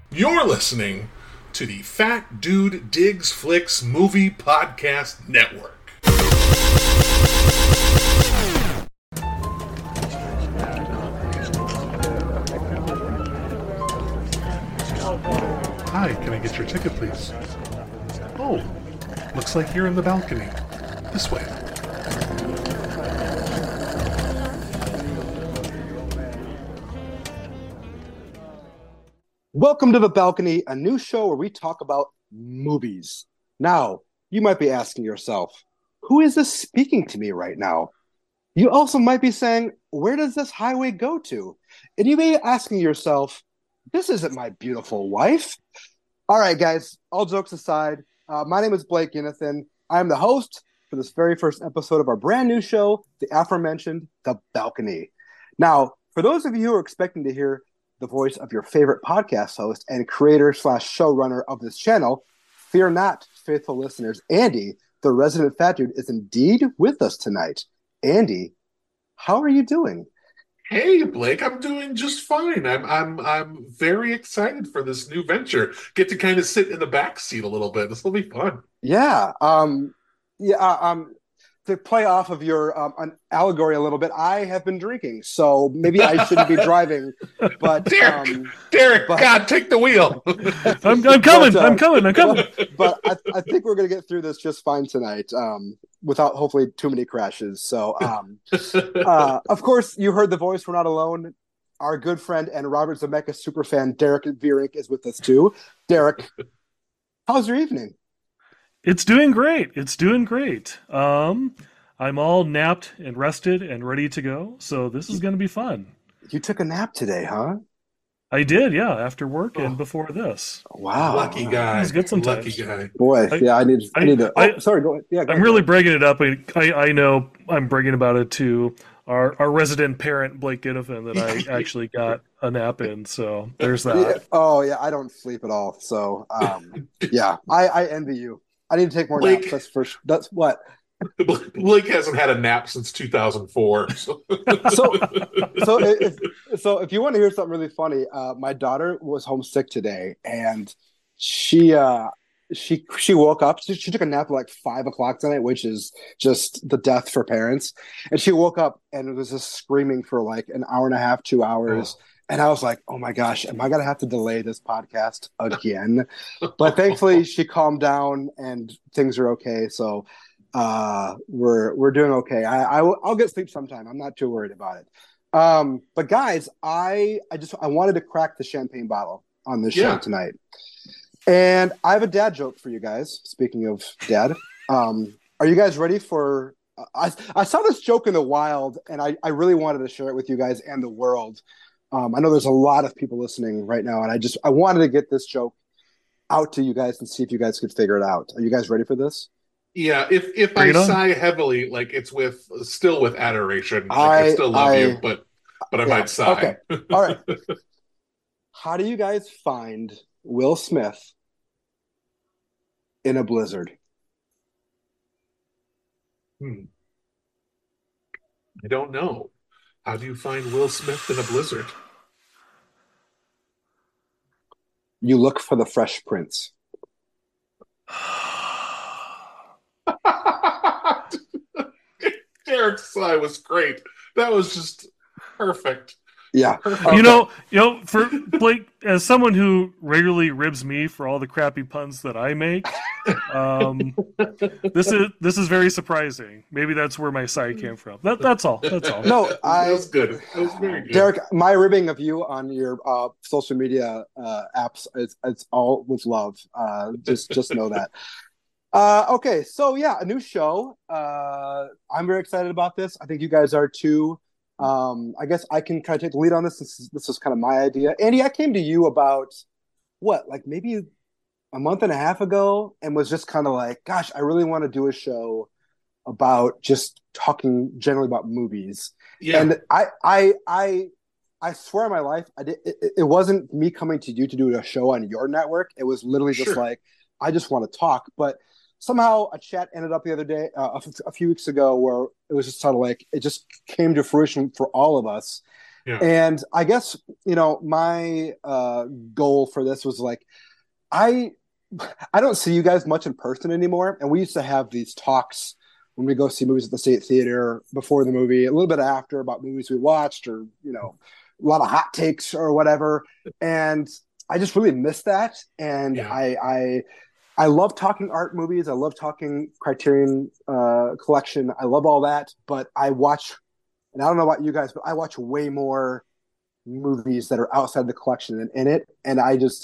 You're listening to the Fat Dude Digs Flicks Movie Podcast Network. Hi, can I get your ticket, please? Oh, looks like you're in the balcony. This way. Welcome to The Balcony, a new show where we talk about movies. Now, you might be asking yourself, who is this speaking to me right now? You also might be saying, where does this highway go to? And you may be asking yourself, this isn't my beautiful wife. All right, guys, all jokes aside, my name is Blake Ginathan. I am the host for this very first episode of our brand new show, the aforementioned The Balcony. Now, for those of you who are expecting to hear the voice of your favorite podcast host and creator / showrunner of this channel, fear not, faithful listeners. Andy, the resident fat dude, is indeed with us tonight. Andy, how are you doing? Hey, Blake, I'm doing just fine. I'm very excited for this new venture. Get to kind of sit in the back seat a little bit. This will be fun. Yeah. To play off of your an allegory a little bit, I have been drinking, so maybe I shouldn't be driving. But Derek, God, take the wheel. I'm coming. I'm coming. But I think we're going to get through this just fine tonight, without hopefully too many crashes. So, of course, you heard the voice. We're not alone. Our good friend and Robert Zemeckis superfan Derek Vierink is with us too. Derek, how's your evening? It's doing great. I'm all napped and rested and ready to go. So this is going to be fun. You took a nap today, huh? I did, yeah, after work and before this. Wow. Lucky guy. It's good sometimes. Lucky guy. Boy, I need to. Sorry, go ahead. Yeah, go I'm ahead. really breaking it up. I know I'm bragging about it to our resident parent, Blake Ginathan, that I actually got a nap in. So there's that. Yeah. Oh, yeah, I don't sleep at all. So, yeah, I envy you. I need to take more Blake, naps. That's what. Blake hasn't had a nap since 2004. So if you want to hear something really funny, my daughter was homesick today, and she woke up. She took a nap at like 5 o'clock tonight, which is just the death for parents. And she woke up and was just screaming for like an hour and a half, 2 hours. Oh. And I was like, oh my gosh, am I going to have to delay this podcast again? But thankfully she calmed down and things are okay. So we're doing okay. I'll get sleep sometime. I'm not too worried about it. But guys, I wanted to crack the champagne bottle on this show tonight. And I have a dad joke for you guys. Speaking of dad, are you guys ready for, I saw this joke in the wild and I really wanted to share it with you guys and the world. I know there's a lot of people listening right now, and I wanted to get this joke out to you guys and see if you guys could figure it out. Are you guys ready for this? Yeah, if I sigh heavily, like it's still with adoration. Like I still love you, but I might sigh. Okay. All right. How do you guys find Will Smith in a blizzard? I don't know. How do you find Will Smith in a blizzard? You look for the Fresh Prince. Derek's sigh was great. That was just perfect. Yeah. Perfect. You know, for Blake, as someone who regularly ribs me for all the crappy puns that I make, this is very surprising. Maybe that's where my sigh came from. That's all. No, that was good. That was very good. Derek, my ribbing of you on your social media apps, it's all with love. Just know that. Okay, so yeah, a new show. I'm very excited about this. I think you guys are too. I guess I can kind of take the lead on this. This is kind of my idea. Andy, I came to you about like maybe a month and a half ago and was just kind of like, gosh, I really want to do a show about just talking generally about movies. Yeah. And I swear on my life, it wasn't me coming to you to do a show on your network. It was literally just like, I just want to talk. But somehow a chat ended up the other day, a few weeks ago, where it was just sort of like, it just came to fruition for all of us. Yeah. And I guess, my goal for this was like, I I don't see you guys much in person anymore, and we used to have these talks when we go see movies at the State Theater before the movie, a little bit after about movies we watched, or a lot of hot takes or whatever. And I just really miss that. And Yeah. I love talking art movies. I love talking Criterion Collection. I love all that. But I watch, and I don't know about you guys, but I watch way more movies that are outside the collection than in it. And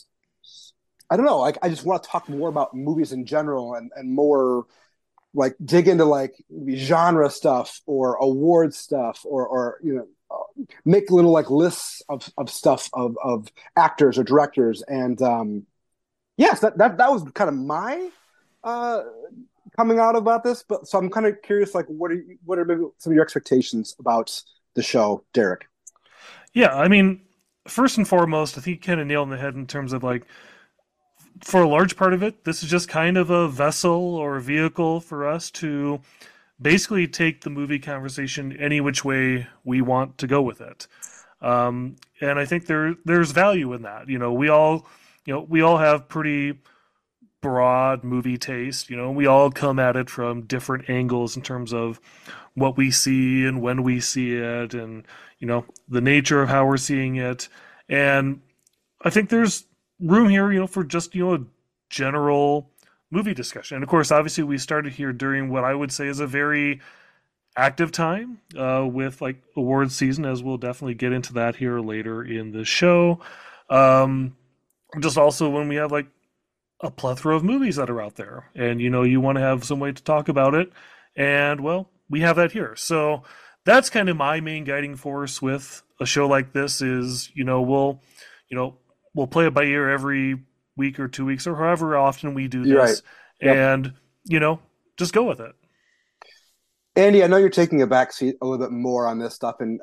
I don't know. Like, I just want to talk more about movies in general, and more like dig into like genre stuff or award stuff, or make little like lists of stuff of actors or directors. And yes, that was kind of my uh, coming out about this. But so I'm kind of curious, like, what are maybe some of your expectations about the show, Derek? Yeah, I mean, first and foremost, I think you kind of nailed on the head in terms of like, for a large part of it, this is just kind of a vessel or a vehicle for us to basically take the movie conversation any which way we want to go with it. And I think there's value in that. We all have pretty broad movie taste. We all come at it from different angles in terms of what we see and when we see it, and the nature of how we're seeing it. And I think there's room here, for just a general movie discussion. And of course, obviously, we started here during what I would say is a very active time with like awards season, as we'll definitely get into that here later in the show. Um, just also when we have like a plethora of movies that are out there, and you want to have some way to talk about it, and well, we have that here. So that's kind of my main guiding force with a show like this is, you know we'll play it by ear every week or 2 weeks or however often we do You're right. this, Yep. and just go with it. Andy, I know you're taking a backseat a little bit more on this stuff, and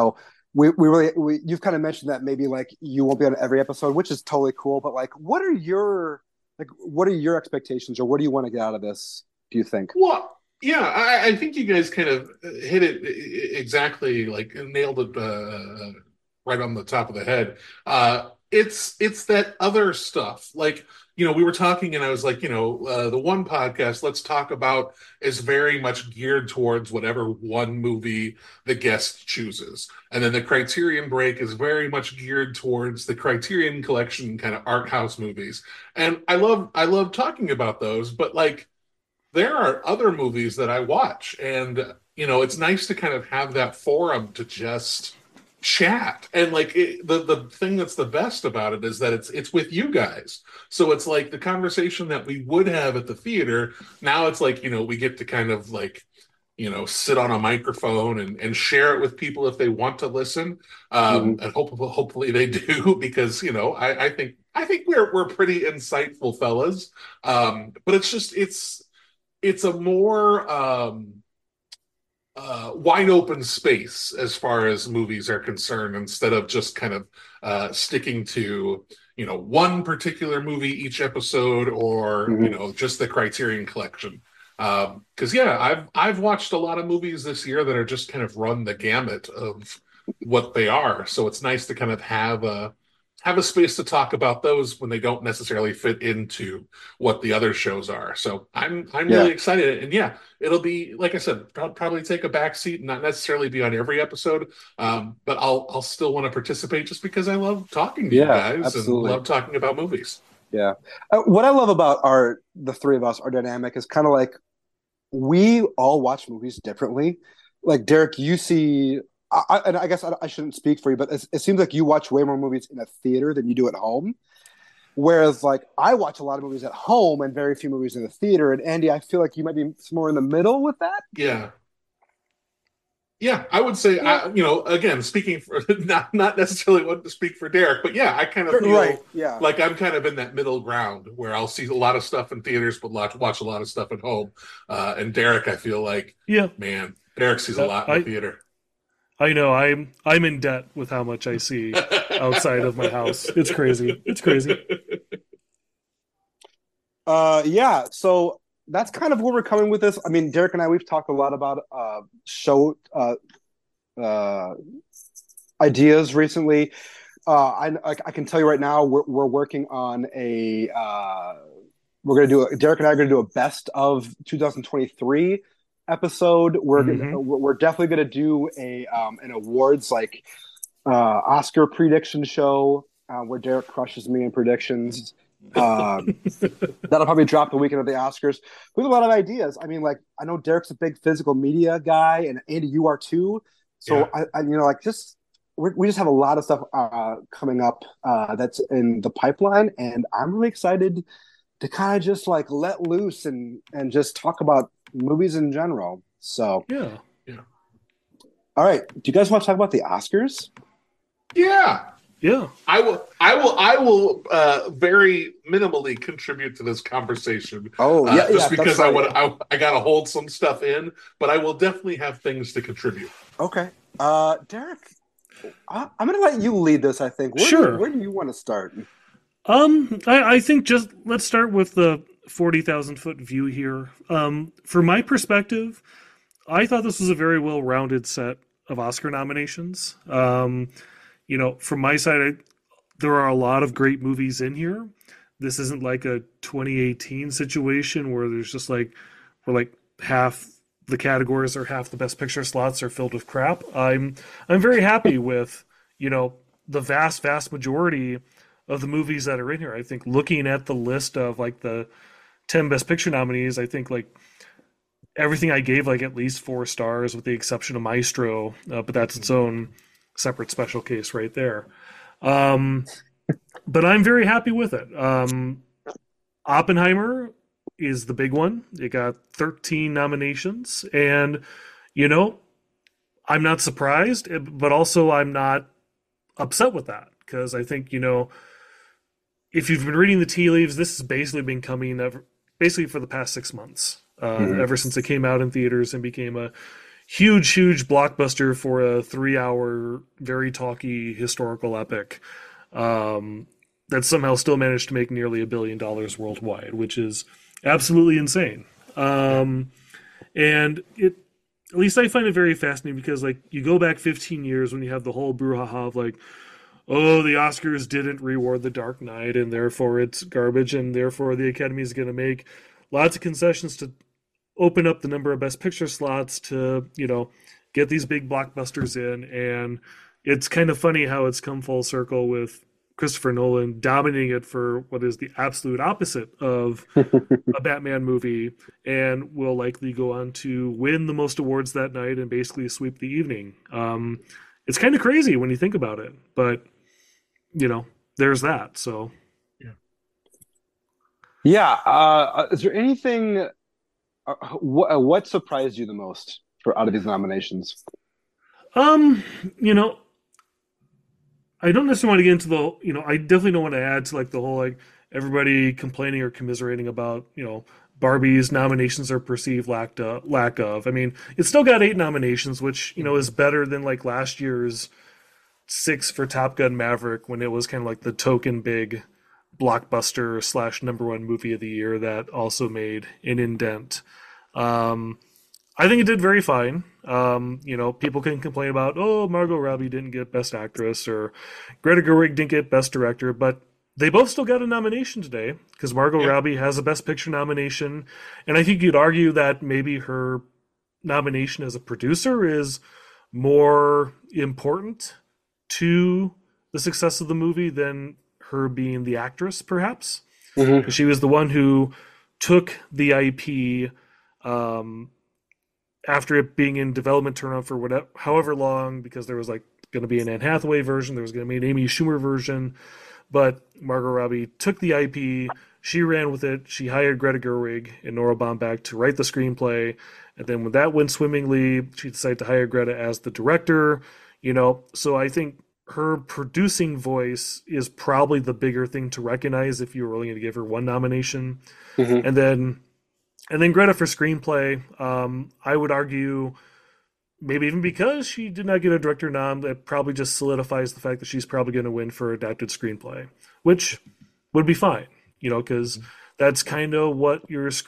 you've kind of mentioned that maybe like you won't be on every episode, which is totally cool. But like, what are your expectations, or what do you want to get out of this? Do you think? Well, yeah, I think you guys kind of hit it exactly, like nailed it right on the top of the head. It's that other stuff. Like, we were talking, and I was like, the one podcast, Let's Talk About, is very much geared towards whatever one movie the guest chooses. And then the Criterion Break is very much geared towards the Criterion Collection kind of art house movies. And I love talking about those, but like there are other movies that I watch, and it's nice to kind of have that forum to just chat. And like the thing that's the best about it is that it's with you guys. So it's like the conversation that we would have at the theater. Now it's like we get to kind of like sit on a microphone and share it with people if they want to listen. Hmm. And hopefully they do, because I think we're pretty insightful fellas. But it's a more wide open space as far as movies are concerned, instead of just kind of sticking to one particular movie each episode, or Hmm. just the Criterion Collection. Because yeah, I've watched a lot of movies this year that are just kind of run the gamut of what they are. So it's nice to kind of have a space to talk about those when they don't necessarily fit into what the other shows are. So I'm Yeah. really excited, and yeah, it'll be like I said, probably take a back seat and not necessarily be on every episode, but I'll still want to participate just because I love talking to you Yeah. guys and Absolutely. love talking about movies. Yeah. What I love about the three of us, our dynamic is kind of like we all watch movies differently. Like Derek, you see, and I guess I shouldn't speak for you, but it seems like you watch way more movies in a theater than you do at home. Whereas, like, I watch a lot of movies at home and very few movies in the theater. And Andy, I feel like you might be somewhere in the middle with that. Yeah. Yeah, I would say, Yeah. again, speaking for not necessarily want to speak for Derek, but yeah, I kind of Right. feel Yeah. like I'm kind of in that middle ground where I'll see a lot of stuff in theaters, but watch a lot of stuff at home. And Derek, I feel like, Yeah, man, Derek sees a lot in the I theater. I know I'm in debt with how much I see outside of my house. It's crazy. It's crazy. Yeah. So that's kind of where we're coming with this. I mean, Derek and I, we've talked a lot about show uh ideas recently. I can tell you right now, we're working on a we're gonna do Derek and I are gonna do a best of 2023 episode. Hmm. We're definitely gonna do a an awards like Oscar prediction show where Derek crushes me in predictions. Uh, that'll probably drop the weekend of the Oscars. We have a lot of ideas. I mean, like I know Derek's a big physical media guy, and Andy, you are too. So Yeah. like just we just have a lot of stuff coming up that's in the pipeline, and I'm really excited to kind of just like let loose and just talk about movies in general. So, Yeah. Yeah. all right, do you guys want to talk about the Oscars? Yeah. Yeah. I will very minimally contribute to this conversation, Oh yeah, just yeah, that's because right. I gotta hold some stuff in, but I will definitely have things to contribute. Okay, Derek, I'm gonna let you lead this. I think. Sure. Where do you want to start? I think just let's start with the 40,000 foot view here. From my perspective, I thought this was a very well rounded set of Oscar nominations. From my side, there are a lot of great movies in here. This isn't like a 2018 situation where there's just like, where like half the categories or half the best picture slots are filled with crap. I'm very happy with, the vast majority of the movies that are in here. I think looking at the list of like the 10 best picture nominees, I think like everything I gave like at least 4 stars with the exception of Maestro, but that's its own separate special case right there. Um, but I'm very happy with it. Oppenheimer is the big one. It got 13 nominations, and you know, I'm not surprised, but also I'm not upset with that because I think if you've been reading the tea leaves, this has basically been coming basically for the past 6 months, Mhm. ever since it came out in theaters and became a huge blockbuster for a 3 hour, very talky historical epic. Um, that somehow still managed to make nearly $1 billion worldwide, which is absolutely insane. Yeah. And at least I find it very fascinating because, like, you go back 15 years when you have the whole brouhaha of, like, oh, the Oscars didn't reward The Dark Knight and therefore it's garbage and therefore the Academy is going to make lots of concessions to open up the number of Best Picture slots to, get these big blockbusters in. And it's kind of funny how it's come full circle with Christopher Nolan dominating it for what is the absolute opposite of a Batman movie and will likely go on to win the most awards that night and basically sweep the evening. It's kind of crazy when you think about it, but there's that. So Yeah. Yeah. Is there anything? What surprised you the most for out of these nominations? um you know I don't necessarily want to get into I definitely don't want to add to like the whole like everybody complaining or commiserating about Barbie's nominations or perceived lack of. I mean, it still got 8 nominations, which is better than like last year's 6 for Top Gun Maverick when it was kind of like the token big blockbuster slash number one movie of the year that also made an indent. Um, I think it did very fine. People can complain about, oh, Margot Robbie didn't get Best Actress or Greta Gerwig didn't get Best Director, but they both still got a nomination today because Margot Yeah. Robbie has a Best Picture nomination, and I think you'd argue that maybe her nomination as a producer is more important to the success of the movie than her being the actress, perhaps, Hmm. because she was the one who took the IP um, after it being in development turn on for whatever, however long, because there was like going to be an Anne Hathaway version, there was going to be an Amy Schumer version, but Margot Robbie took the IP, she ran with it, she hired Greta Gerwig and Nora Baumbach to write the screenplay, and then when that went swimmingly, she decided to hire Greta as the director. So I think her producing voice is probably the bigger thing to recognize if you were only going to give her one nomination, Hmm. and then Greta for screenplay. I would argue maybe even because she did not get a director nom, that probably just solidifies the fact that she's probably going to win for adapted screenplay, which would be fine, because that's kind of what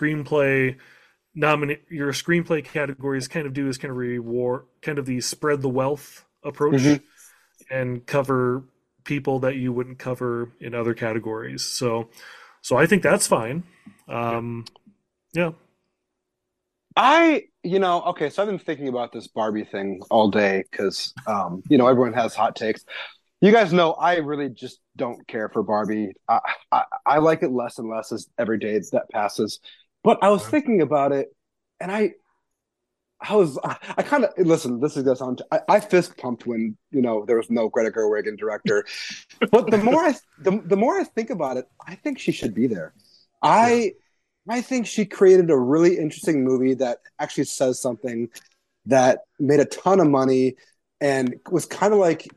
your screenplay categories kind of do is kind of reward kind of the spread the wealth Hmm. approach. and cover people that you wouldn't cover in other categories. So I think that's fine. Yeah. Yeah. Okay, so I've been thinking about this Barbie thing all day because, everyone has hot takes. You guys know I really just don't care for Barbie. I like it less and less as every day that passes. But I was thinking about it, and I kind of listen. This is gonna sound. I fist pumped when there was no Greta Gerwig in director. But the more I think about it, I think she should be there. Yeah. I I think she created a really interesting movie that actually says something that made a ton of money and was kind of like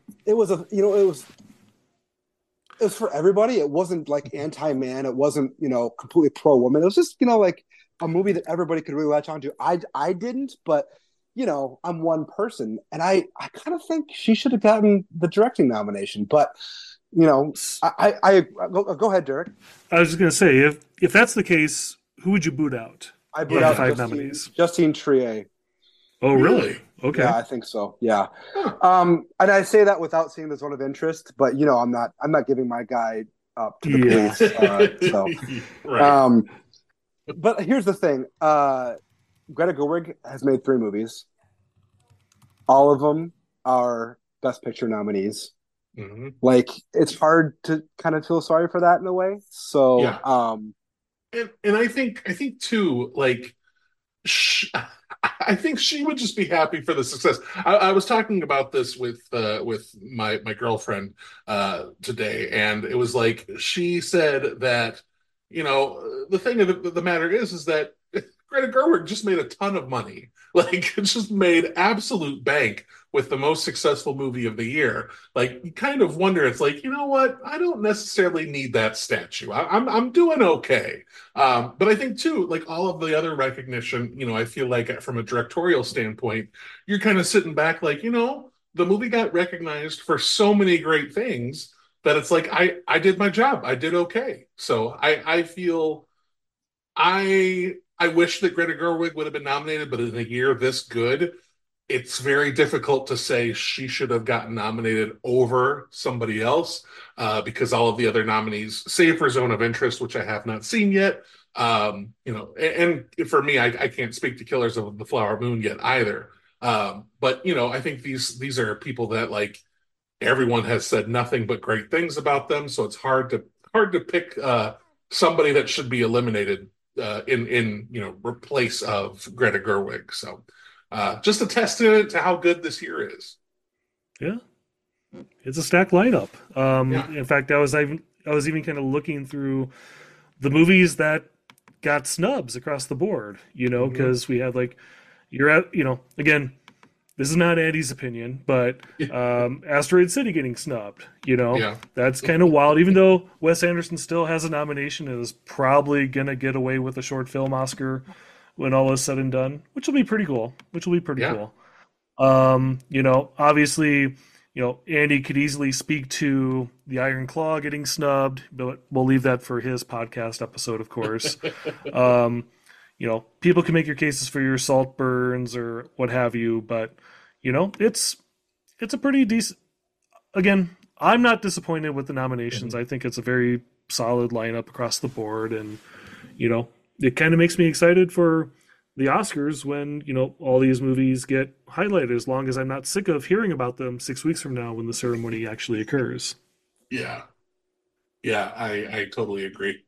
it was for everybody. It wasn't like anti-man. It wasn't, completely pro-woman. It was just, like a movie that everybody could really latch onto. I didn't, but I'm one person. And I kind of think she should have gotten the directing nomination. But, go ahead, Derek. I was just gonna say, if that's the case, who would you boot out I of put the out five Justine, nominees? Justine Triet. Oh, really? Really? Okay. Yeah, I think so. Yeah. Huh. And I say that without seeing the zone of interest, but I'm not giving my guy up to the Yeah. police. So, Right. um, but here's the thing: Greta Gerwig has made 3 movies. All of them are Best Picture nominees. Hmm. Like it's hard to kind of feel sorry for that in a way. So, Yeah. And I think too, like I think she would just be happy for the success. I was talking about this with my girlfriend today, and it was like she said that the thing of the matter is that Greta Gerwig just made a ton of money, like just made absolute bank with the most successful movie of the year. Like you kind of wonder, it's like what? I don't necessarily need that statue. I'm doing okay. But I think too, like all of the other recognition, I feel like from a directorial standpoint, you're kind of sitting back like, the movie got recognized for so many great things that it's like I did my job. I did okay. So I feel I wish that Greta Gerwig would have been nominated, but in a year this good, it's very difficult to say she should have gotten nominated over somebody else because all of the other nominees, save for Zone of Interest, which I have not seen yet, and for me, I can't speak to Killers of the Flower Moon yet either. But I think these are people that like everyone has said nothing but great things about them, so it's hard to pick somebody that should be eliminated in replace of Greta Gerwig. So just a testament to how good this year is. Yeah. It's a stacked lineup. Yeah. In fact, I was even kind of looking through the movies that got snubs across the board, Hmm. because we had like you're at, again, this is not Andy's opinion, but Asteroid City getting snubbed, Yeah. that's kind of wild. Even though Wes Anderson still has a nomination and is probably gonna get away with a short film Oscar when all is said and done, which will be pretty cool. Which will be pretty Yeah. cool. Obviously, Andy could easily speak to the Iron Claw getting snubbed, but we'll leave that for his podcast episode, of course. Um, People can make your cases for your Saltburns or what have you, but it's a pretty decent. Again, I'm not disappointed with the nominations. Mhm. I think it's a very solid lineup across the board, and it kind of makes me excited for the Oscars when all these movies get highlighted. As long as I'm not sick of hearing about them 6 weeks from now when the ceremony actually occurs. Yeah. Yeah. I totally agree.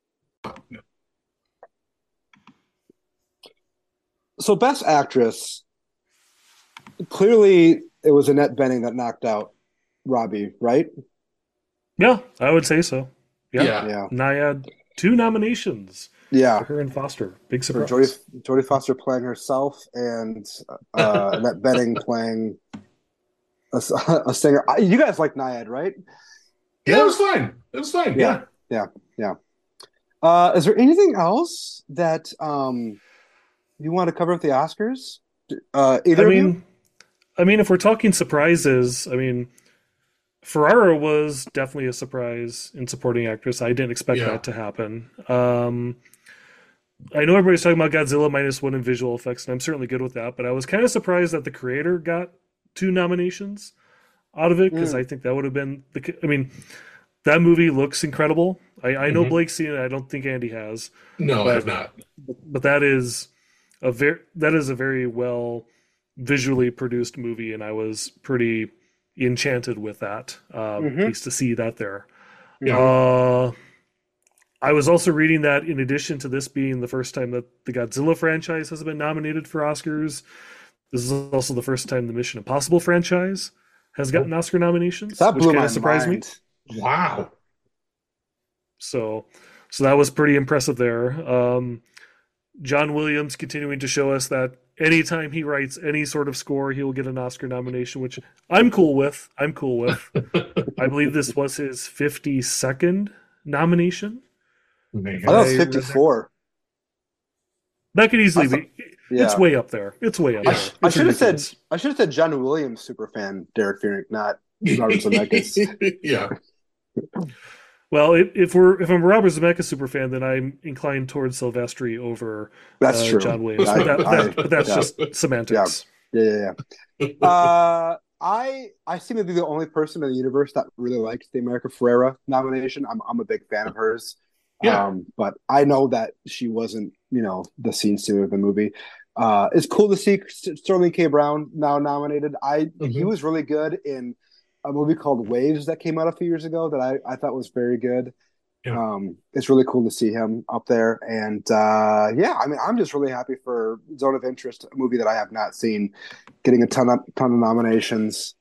So, Best Actress, clearly it was Annette Bening that knocked out Robbie, right? Yeah, I would say so. Yeah, Yeah. Yeah, Nyad, 2 nominations yeah. for her and Foster. Big For Jodie surprise. Jodie Foster playing herself and Annette Bening playing a singer. You guys like Nyad, right? Yeah, it was fine. It was fine. Yeah, Yeah. yeah, yeah. Is there anything else that you want to cover with the Oscars? I Either of you? mean, if we're talking surprises, Ferrara was definitely a surprise in supporting actress. I didn't expect Yeah. that to happen. I know everybody's talking about Godzilla -1 in visual effects, and I'm certainly good with that. But I was kind of surprised that the creator got 2 nominations. out of it because Mm. I think that would have been the. I mean, that movie looks incredible. I know Hmm. Blake's seen it. I don't think Andy has, No, I have but not. that is a very well visually produced movie, and I was pretty enchanted with that. At Hmm. least to see that there. Yeah. Hmm. Uh, I was also reading that in addition to this being the first time that the Godzilla franchise has been nominated for Oscars, this is also the first time the Mission Impossible franchise has Oh, gotten Oscar nominations, That which blew kind my of surprised me. mind. wow. So, so that was pretty impressive there. John Williams continuing to show us that anytime he writes any sort of score, he will get an Oscar nomination, which I'm cool with. I'm cool with. I believe this was his 52nd nomination. I thought it Man. was I read that. 54. That could I easily thought, be. It's yeah. way up there. It's way up Yeah. there. It's ridiculous. I should have said John Williams super fan Derek Fierick, not Robert Zemeckis. Yeah. Well, if I'm a Robert Zemeckis super fan, then I'm inclined towards Silvestri over That's true. John Williams. But that's Yeah, just yeah, semantics. yeah. I seem to be the only person in the universe that really likes the America Ferrera nomination. I'm a big fan of hers. Yeah. But I know that she wasn't, the scene stealer of the movie. It's cool to see Sterling K. Brown now nominated. He Hmm. was really good in a movie called Waves that came out a few years ago that I thought was very good. Yeah. It's really cool to see him up there. And yeah, I mean, I'm just really happy for Zone of Interest, a movie that I have not seen, getting a ton of nominations.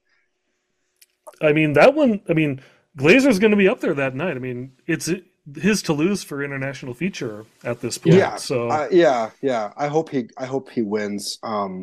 I mean, that one. I mean, Glazer's going to be up there that night. I mean, it's his to lose for international feature at this point. Yeah. So Yeah. I hope he wins.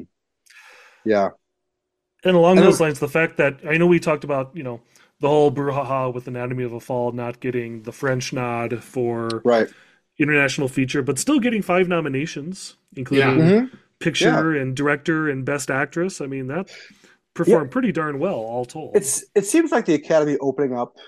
Yeah. and along And those then, lines, the fact that I know we talked about, the whole brouhaha with Anatomy of a Fall not getting the French nod for right. international feature, but still getting 5 nominations, Yeah. including Hmm. Yeah. picture and director and best actress. I mean, that Yeah. performed pretty darn well, all told. It seems like the Academy opening up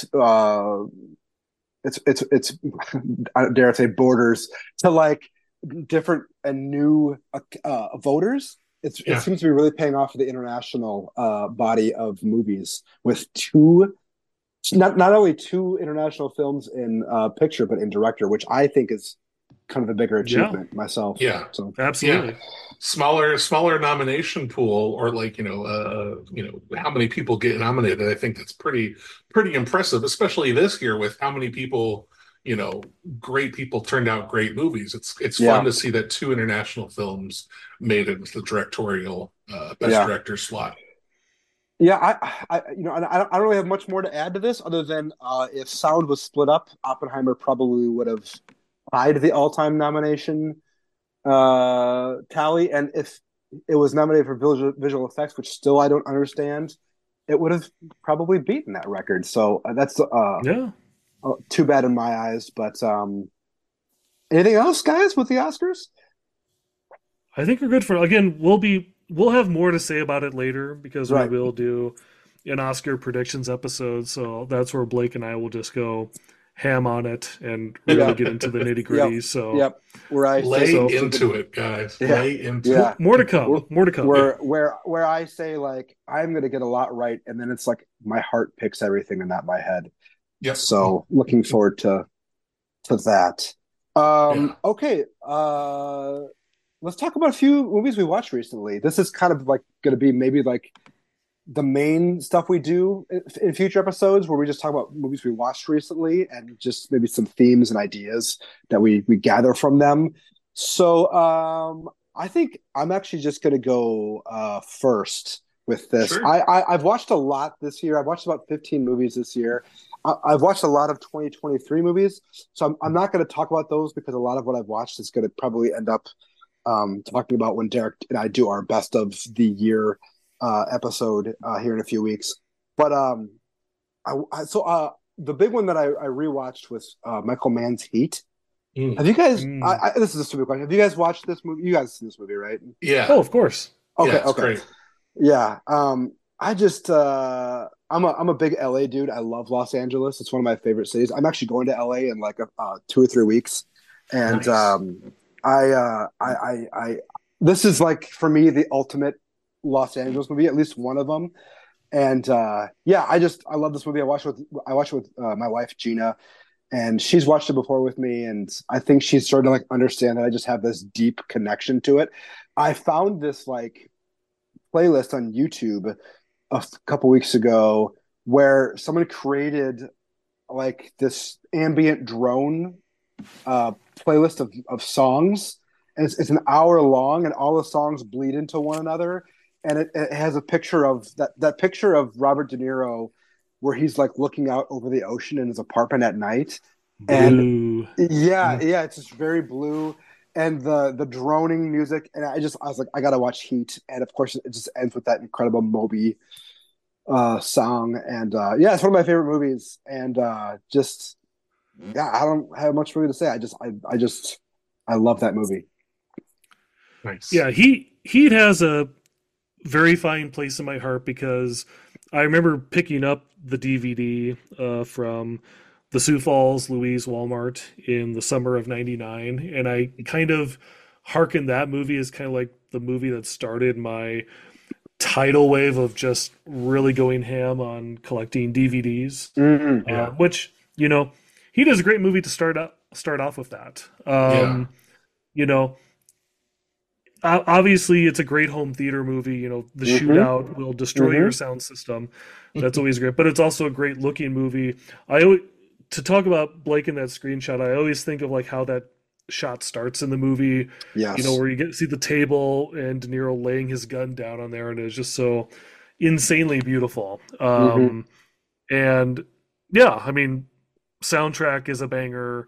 it's I dare say borders to like different and new voters. It Yeah. seems to be really paying off for the international body of movies with two, not only two international films in picture but in director, which I think is kind of a bigger Yeah, achievement myself. Yeah. So Yeah. absolutely. Smaller nomination pool, or like, how many people get nominated. I think that's pretty impressive, especially this year with how many people, you know, great people turned out great movies. It's fun yeah, to see that two international films made it with the directorial best yeah. director slot. Yeah, I don't really have much more to add to this other than if sound was split up, Oppenheimer probably would have tied the all-time nomination tally, and if it was nominated for visual effects, which still I don't understand, it would have probably beaten that record. So that's Yeah. too bad in my eyes. But anything else, guys, with the Oscars? I think we're good for again. We'll have more to say about it later because we Right. will do an Oscar predictions episode. So that's where Blake and I will just go ham on it and really Yeah. get into the nitty Yep. gritty. So Yep. Where I Lay say into it, guys. Yeah. Lay into Yeah. more to come. More to come. where I say like I'm gonna get a lot right, and then it's like my heart picks everything and not my head. Yep. So looking forward to that. Yeah. Okay. Let's talk about a few movies we watched recently. This is kind of like going to be maybe like the main stuff we do in future episodes, where we just talk about movies we watched recently and just maybe some themes and ideas that we gather from them. So I think I'm actually just going to go first with this. Sure. I've watched a lot this year. I've watched about 15 movies this year. I've watched a lot of 2023 movies, so I'm not going to talk about those because a lot of what I've watched is going to probably end up talking about when Derek and I do our best of the year episode here in a few weeks. But the big one that I rewatched was Michael Mann's Heat. Mm. Have you guys? Mm. This is a stupid question. Have you guys watched this movie? You guys have seen this movie, right? Yeah. Oh, of course. Okay, Yeah, it's okay, great. yeah. I just I'm a big LA dude. I love Los Angeles. It's one of my favorite cities. I'm actually going to LA in like 2 or 3 weeks, and Nice. I this is like for me the ultimate Los Angeles movie, at least one of them. And yeah, I love this movie. I watched it with my wife Gina, and she's watched it before with me, and I think she's starting to like understand that I just have this deep connection to it. I found this like playlist on YouTube couple weeks ago where someone created like this ambient drone uh, playlist of songs, and it's an hour long, and all the songs bleed into one another, and it has a picture of that picture of Robert De Niro where he's like looking out over the ocean in his apartment at night, and Blue. yeah, it's just very blue. And the droning music, and I was like, I gotta watch Heat, and of course, it just ends with that incredible Moby song, and yeah, it's one of my favorite movies, and just yeah, I don't have much really to say. I just I love that movie. Yeah, Nice. he has a very fine place in my heart because I remember picking up the DVD from the Sioux Falls Louise Walmart in the summer of '99, and I kind of hearken that movie as kind of like the movie that started my tidal wave of just really going ham on collecting DVDs, Mm-hmm. Yeah. which he does a great movie to start off with that. Yeah. You know, obviously it's a great home theater movie. The Mm-hmm. shootout will destroy your Mm-hmm. sound system. That's always great, but it's also a great looking movie. I always, to talk about Blake in that screenshot, I always think of like how that shot starts in the movie, Yes. where you get to see the table and De Niro laying his gun down on there, and it's just so insanely beautiful. Mm-hmm. And yeah, I mean, soundtrack is a banger.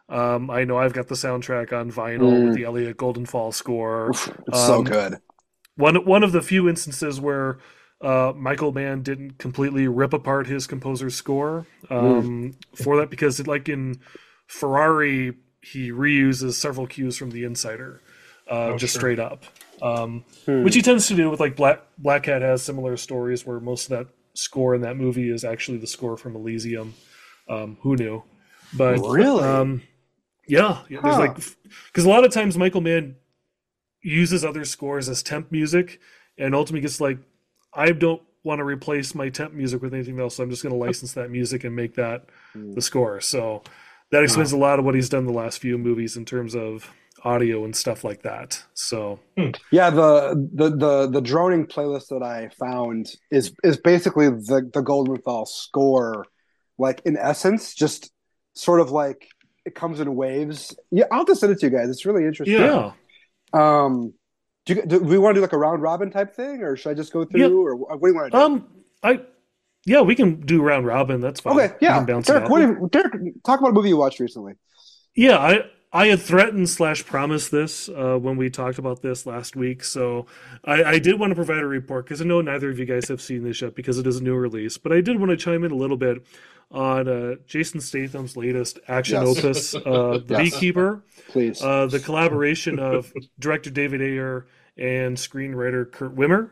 I know I've got the soundtrack on vinyl with Mm. the Elliot Goldenfall score. Oof, it's so Um, good. one of the few instances where Michael Mann didn't completely rip apart his composer's score Mm. for that, because like in Ferrari, he reuses several cues from The Insider, Oh, just sure. straight up, which Hmm. he tends to do with like Black Cat has similar stories where most of that score in that movie is actually the score from Elysium. Who knew? But Really? yeah, there's like Huh. because a lot of times Michael Mann uses other scores as temp music, and ultimately gets like, I don't want to replace my temp music with anything else, so I'm just going to license that music and make that Mm. the score. So that explains Wow. a lot of what he's done the last few movies in terms of audio and stuff like that. So Hmm. Yeah, the droning playlist that I found is basically the Goldenthal score, like in essence, just sort of like it comes in waves. Yeah, I'll have to send it to you guys. It's really interesting. Yeah. yeah, Um, do we want to do like a round robin type thing, or should I just go yeah, through, or what do you want to do? I yeah, we can do round robin. That's fine. Okay, We can yeah, bounce it Derek, out. Derek, talk about a movie you watched recently. Yeah, I had threatened slash promised this when we talked about this last week, so I did want to provide a report because I know neither of you guys have seen this yet because it is a new release, but I did want to chime in a little bit on Jason Statham's latest action Yes, opus, The yes, Beekeeper, please. the collaboration of director David Ayer and screenwriter Kurt Wimmer,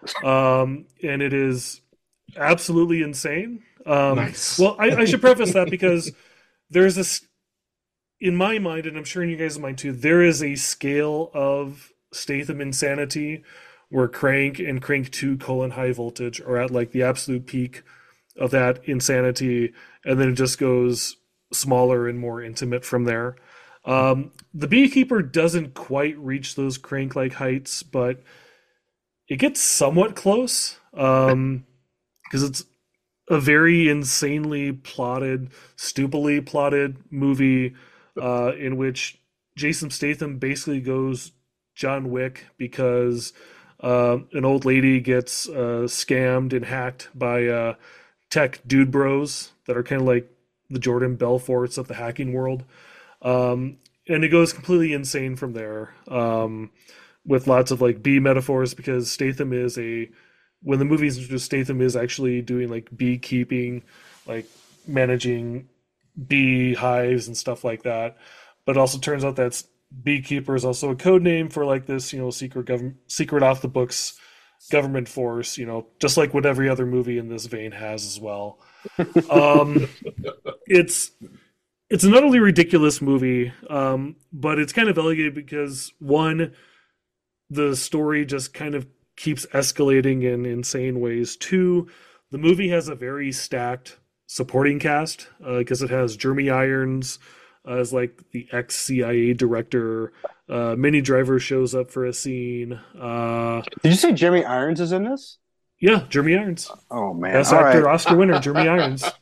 and it is absolutely insane. Nice. Well, I should preface that because there's this in my mind, and I'm sure in you guys' mind too, there is a scale of Statham insanity where Crank and Crank 2 colon high voltage are at like the absolute peak of that insanity, and then it just goes smaller and more intimate from there. The Beekeeper doesn't quite reach those Crank like heights, but it gets somewhat close because it's a very insanely plotted, stupidly plotted movie in which Jason Statham basically goes John Wick because an old lady gets scammed and hacked by tech dude bros that are kind of like the Jordan Belforts of the hacking world. And it goes completely insane from there, with lots of like bee metaphors because Statham is a when the movie's introduced, Statham is actually doing like beekeeping, like managing bee hives and stuff like that. But it also turns out that beekeeper is also a code name for like this, secret government, secret off the books government force. Just like what every other movie in this vein has as well. Um, it's it's an utterly ridiculous movie, but it's kind of elevated because one, the story just kind of keeps escalating in insane ways. Two, the movie has a very stacked supporting cast because it has Jeremy Irons as like the ex CIA director. Minnie Driver shows up for a scene. Did you say Jeremy Irons is in this? Yeah, Jeremy Irons, Oh man! best All right. actor Oscar winner, Jeremy Irons.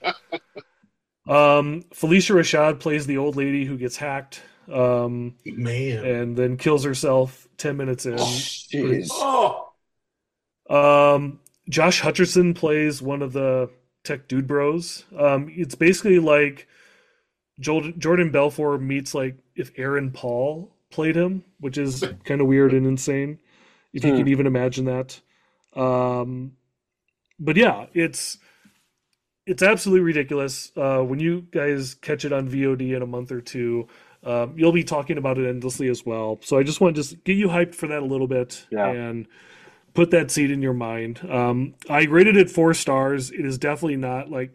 Felicia Rashad plays the old lady who gets hacked Man. and then kills herself 10 minutes in. Jeez. Oh, Josh Hutcherson plays one of the tech dude bros. It's basically like Jordan Belfort meets like if Aaron Paul played him, which is kind of weird and insane, if you Hmm. can even imagine that. But yeah, it's absolutely ridiculous. When you guys catch it on VOD in a month or two, you'll be talking about it endlessly as well. So I just want to just get you hyped for that a little bit Yeah. and put that seed in your mind. I rated it 4 stars. It is definitely not like,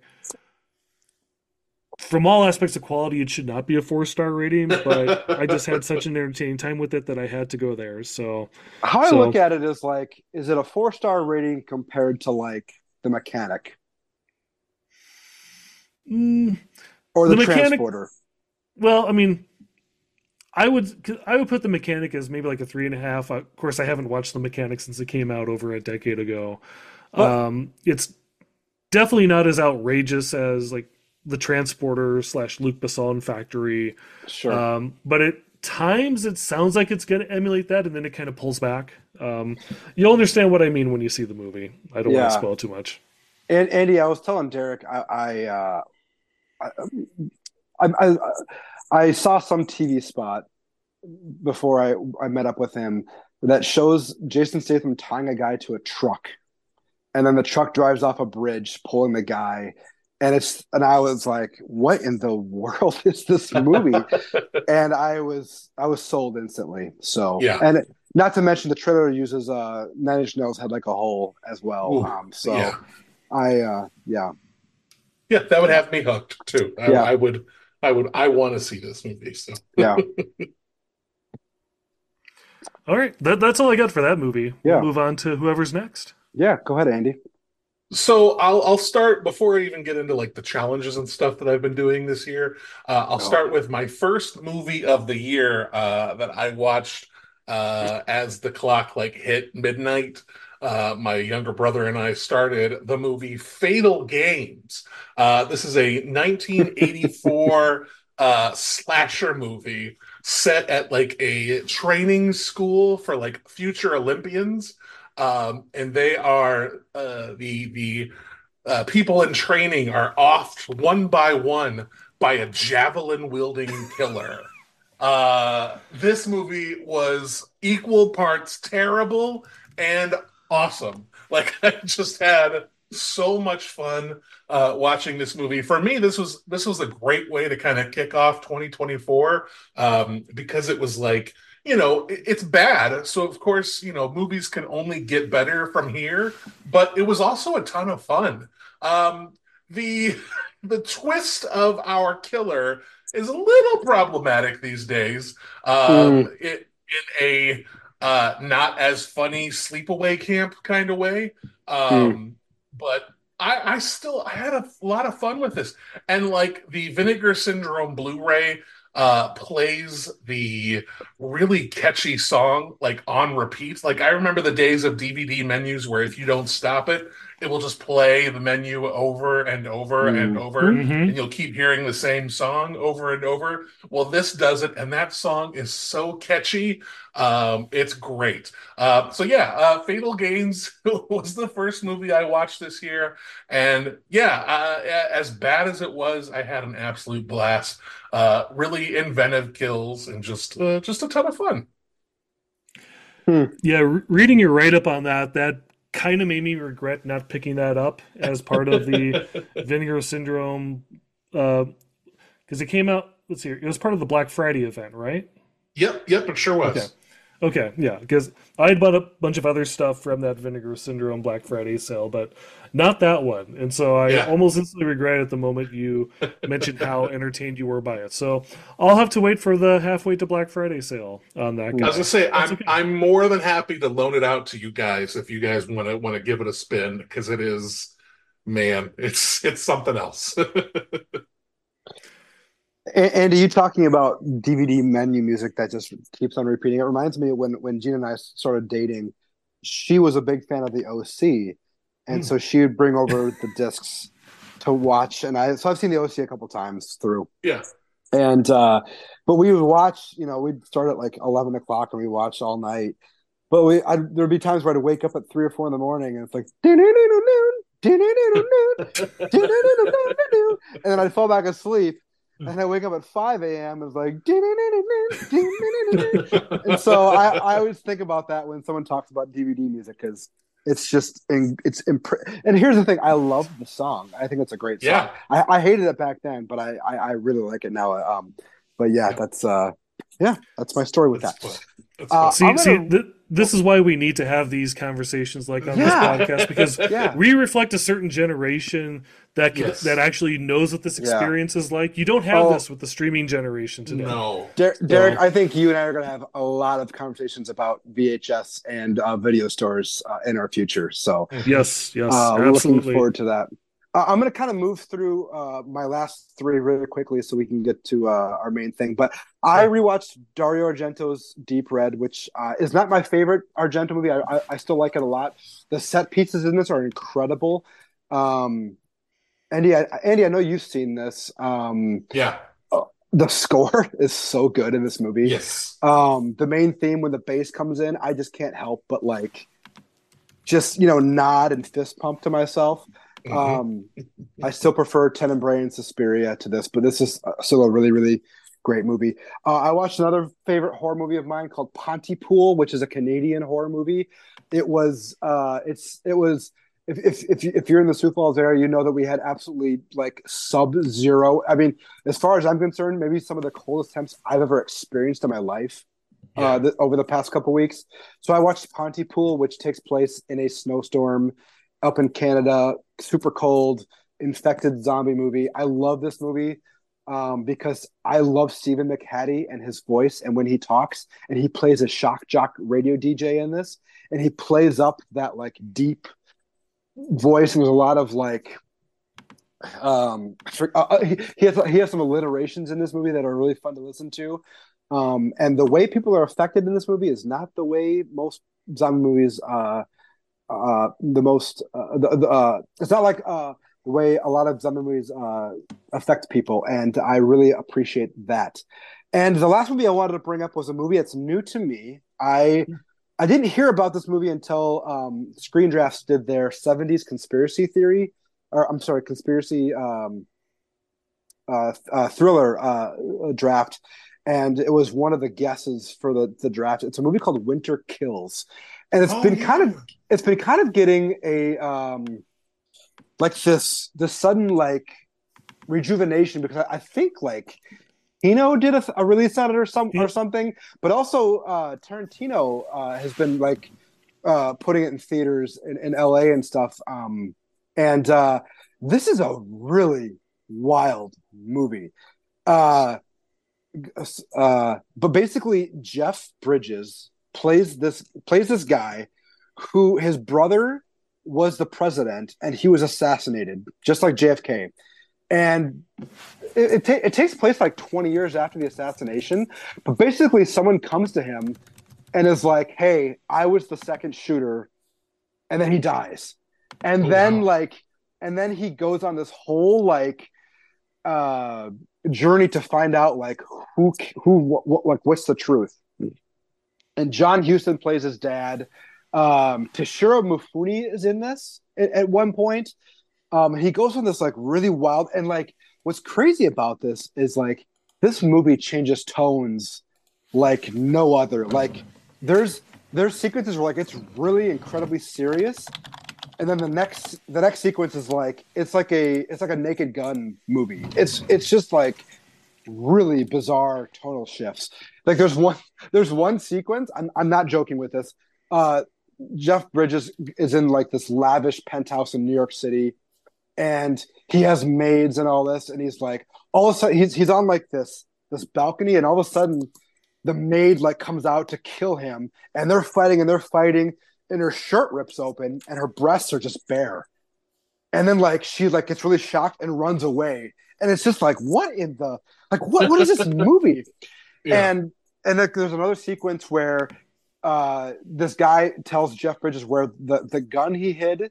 from all aspects of quality, it should not be a 4 star rating, but I just had such an entertaining time with it that I had to go there. So, How I so look at it is like, is it a 4 star rating compared to like The Mechanic mm, or The The Mechanic, Transporter? well, I mean, I would put The Mechanic as maybe like a 3.5. Of course, I haven't watched The Mechanic since it came out over a decade ago. But It's definitely not as outrageous as like The Transporter slash Luc Besson Factory. sure. But at times it sounds like it's going to emulate that, and then it kind of pulls back. You'll understand what I mean when you see the movie. I don't want to Yeah. spoil too much. And Andy, I was telling Derek, I, I, I saw some TV spot before I met up with him that shows Jason Statham tying a guy to a truck, and then the truck drives off a bridge, pulling the guy, and I was like, "What in the world is this movie?" And I was sold instantly. So, yeah. and not to mention the trailer uses Nine Inch Nails had like a hole as well. Ooh, So yeah. yeah, Yeah, that would yeah, have me hooked too. yeah, I want to see this movie. So, yeah, All right, that's all I got for that movie. We'll yeah, move on to whoever's next. yeah. Go ahead, Andy. so I'll start before I even get into like the challenges and stuff that I've been doing this year. I'll Oh, start with my first movie of the year that I watched as the clock like hit midnight. My younger brother and I started the movie Fatal Games. This is a 1984 slasher movie set at like a training school for like future Olympians. And they are the people in training are offed one by one by a javelin wielding killer. This movie was equal parts terrible and awesome. Like I just had so much fun watching this movie. For me, this was a great way to kind of kick off 2024 because it was like it's bad. So of course, movies can only get better from here. But it was also a ton of fun. The the twist of our killer is a little problematic these days. mm, In a not as funny sleepaway camp kind of way. mm, But I had a lot of fun with this, and like the Vinegar Syndrome Blu-ray plays the really catchy song like on repeat. Like I remember the days of DVD menus where if you don't stop it, it will just play the menu over and over and over, mm. Mm-hmm. and you'll keep hearing the same song over and over. Well, this does it, and that song is so catchy. It's great. So yeah, Fatal Games was the first movie I watched this year, and yeah, as bad as it was, I had an absolute blast. Really inventive kills and just a ton of fun. Hmm. Yeah, reading your write up on that kind of made me regret not picking that up as part of the Vinegar Syndrome because it came out. Let's see, it was part of the Black Friday event, right? Yep, it sure Okay. was. Okay, yeah, because I had bought a bunch of other stuff from that Vinegar Syndrome Black Friday sale, but not that one. And so I Yeah. almost instantly regret it the moment you mentioned how entertained you were by it. So I'll have to wait for the halfway to Black Friday sale on that I was guy. gonna say That's I'm okay. I'm more than happy to loan it out to you guys if you guys want to give it a spin because it is, man, it's something else. And you talking about DVD menu music that just keeps on repeating. It reminds me of when Gina and I started dating, she was a big fan of the OC, and Hmm. so she would bring over the discs to watch. And I've seen the OC a couple times through, Yeah. and but we would watch. We'd start at like 11 o'clock and we watch all night. But there'd be times where I'd wake up at 3 or 4 in the morning and it's like, and then I'd fall back asleep. And I wake up at 5 a.m. and it's like, and so I always think about that when someone talks about DVD music because it's just, and here's the thing, I love the song. I think it's a great song. Yeah. I hated it back then, but I really like it now. But yeah, Yeah. that's my story with That's that. fun. That's fun. See, I'm see, gonna, this is why we need to have these conversations like on this yeah, podcast because yeah, we reflect a certain generation that Yes. actually knows what this yeah. experience is like. You don't have Oh, this with the streaming generation today. No. Derek, No. I think you and I are going to have a lot of conversations about VHS and video stores in our future. So, Mhm. Yes, yes, looking absolutely. forward to that. I'm going to kind of move through my last three really quickly so we can get to our main thing. But I Yeah. rewatched Dario Argento's Deep Red, which is not my favorite Argento movie. I still like it a lot. The set pieces in this are incredible. Um, Andy, I know you've seen this. Yeah. The score is so good in this movie. Yes. The main theme when the bass comes in, I just can't help but like just nod and fist pump to myself. Hmm. Um, I still prefer Tenebrae and Suspiria to this, but this is still a really, really great movie. I watched another favorite horror movie of mine called Pontypool, which is a Canadian horror movie. It was if you're in the Sioux Falls area, you know that we had absolutely like sub-zero. I mean, as far as I'm concerned, maybe some of the coldest temps I've ever experienced in my life Yeah. over the past couple weeks. So I watched Pontypool, which takes place in a snowstorm up in Canada, super cold, infected zombie movie. I love this movie because I love Stephen McHattie and his voice, and when he talks, and he plays a shock jock radio DJ in this, and he plays up that like deep voice, and there's a lot of like he has some alliterations in this movie that are really fun to listen to. And the way people are affected in this movie is not the way most zombie movies it's not like the way a lot of zombie movies affect people, and I really appreciate that. And the last movie I wanted to bring up was a movie that's new to me. I didn't hear about this movie until Screen Drafts did their '70s conspiracy theory, or I'm sorry, conspiracy thriller draft, and it was one of the guesses for the draft. It's a movie called Winter Kills, and it's Oh been kind yeah. of it's been kind of getting a like this sudden like rejuvenation because I think like Tarantino did a release on it or something, but also Tarantino has been like putting it in theaters in LA and stuff. And this is a really wild movie. Uh, but basically, Jeff Bridges plays this guy who his brother was the president and he was assassinated, just like JFK. And it takes place like 20 years after the assassination. But basically, someone comes to him and is like, "Hey, I was the second shooter," and then he dies. And Oh then wow. like, and then he goes on this whole like uh journey to find out like what's the truth. And John Huston plays his dad. Toshiro Mifune is in this at one point. He goes on this like really wild, and like what's crazy about this is like this movie changes tones like no other. Like there's sequences where like it's really incredibly serious, and then the next sequence is like it's like a Naked Gun movie. It's just like really bizarre tonal shifts. Like there's one sequence. I'm not joking with this. Uh, Jeff Bridges is in like this lavish penthouse in New York City, and he has maids and all this, and he's like all of a sudden he's on like this balcony, and all of a sudden the maid like comes out to kill him, and they're fighting, and her shirt rips open, and her breasts are just bare, and then like she like gets really shocked and runs away, and it's just like what in the like what is this movie? Yeah. And like, there's another sequence where this guy tells Jeff Bridges where the gun he hid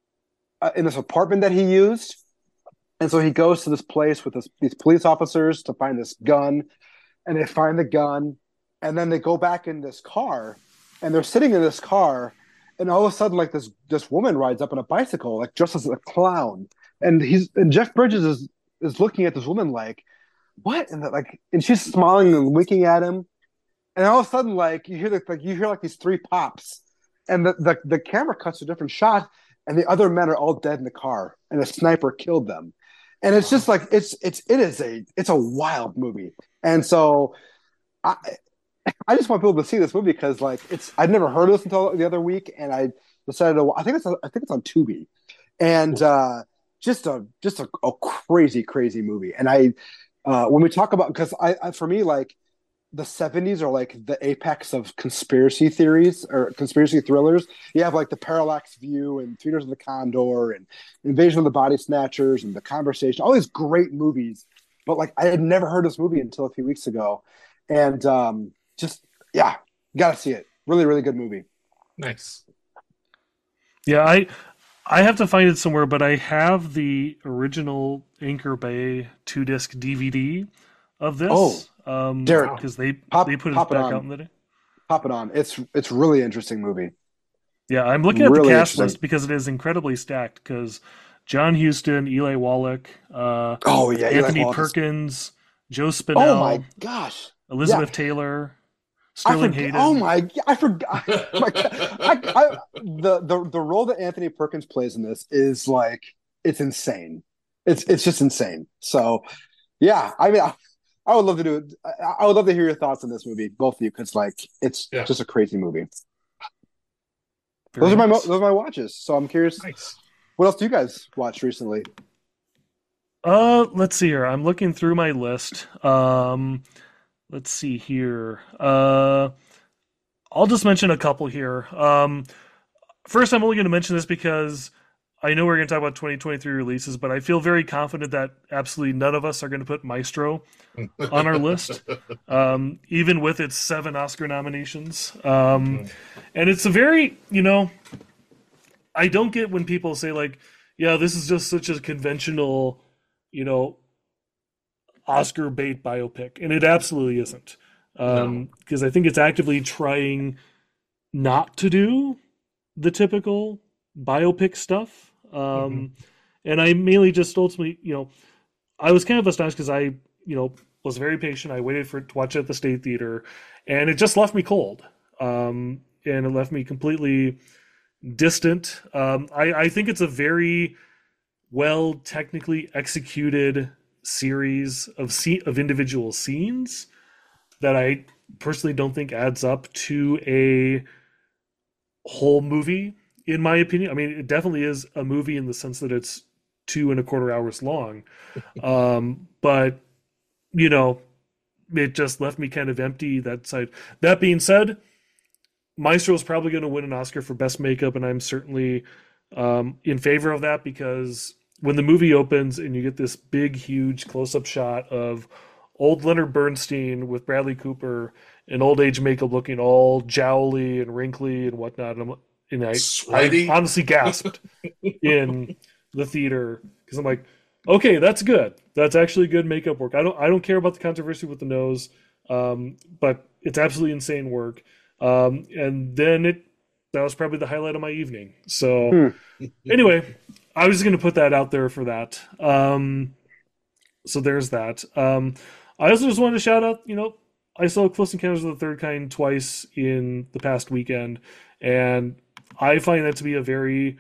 in this apartment that he used. And so he goes to this place with these police officers to find this gun, and they find the gun, and then they go back in this car, and they're sitting in this car, and all of a sudden, like this woman rides up on a bicycle, like dressed as a clown, and Jeff Bridges is looking at this woman like, what? And she's smiling and winking at him, and all of a sudden, like you hear like these three pops, and the camera cuts to a different shot, and the other men are all dead in the car, and a sniper killed them, and it's just like it's a wild movie, and so I I just want people to see this movie because like I'd never heard of this until the other week, and I decided to I think it's on Tubi, and just a crazy movie, and when we talk about because I for me like the 70s are like the apex of conspiracy theories or conspiracy thrillers. You have like the Parallax View and Three Days of the Condor and Invasion of the Body Snatchers and The Conversation, all these great movies. But like I had never heard of this movie until a few weeks ago. And just, yeah, gotta see it. Really, really good movie. Nice. Yeah, I have to find it somewhere, but I have the original Anchor Bay 2 disc DVD of Oh, this. Derek, Because pop they put it pop it back out on. in the day. Pop it on. It's really interesting movie. Yeah, I'm looking at the Really cast interesting. list because it is incredibly stacked. Because John Huston, Eli Wallach, Oh yeah, Eli Anthony Wallach is. Perkins, Joe Oh Spinell, my gosh. Yeah, Elizabeth Taylor, I Sterling forget. Oh Hayden. my! I forgot. My God. The role that Anthony Perkins plays in this is like it's insane. It's just insane. So yeah, I mean, I would love to do it. I would love to hear your thoughts on this movie, both of you, because like it's Yeah. just a crazy movie. Very nice. Those are my watches. So I'm curious, Nice. what else do you guys watch recently? Let's see here. I'm looking through my list. Let's see here. I'll just mention a couple here. First, I'm only going to mention this because I know we're going to talk about 2023 releases, but I feel very confident that absolutely none of us are going to put Maestro on our list, even with its 7 Oscar nominations. And it's a very, I don't get when people say, like, yeah, this is just such a conventional, you know, Oscar bait biopic. And it absolutely isn't. No. Because I think it's actively trying not to do the typical biopic stuff. Hmm. And I mainly just ultimately, I was kind of astonished because was very patient. I waited for it to watch it at the State Theater, and it just left me cold. And it left me completely distant. I think it's a very well technically executed series of individual scenes that I personally don't think adds up to a whole movie, in my opinion. I mean, it definitely is a movie in the sense that it's 2.25 hours long. But, you know, it just left me kind of empty that side. That being said, Maestro is probably going to win an Oscar for Best Makeup, and I'm certainly in favor of that because when the movie opens and you get this big, huge close up shot of old Leonard Bernstein with Bradley Cooper in old age makeup looking all jowly and wrinkly and whatnot, I Sweaty. honestly gasped in the theater because I'm like, okay, that's good. That's actually good makeup work. I don't care about the controversy with the nose, but it's absolutely insane work. And then that was probably the highlight of my evening. So Hmm. anyway, I was just going to put that out there for that. So there's that. I also just wanted to shout out, I saw Close Encounters of the Third Kind twice in the past weekend, and I find that to be a very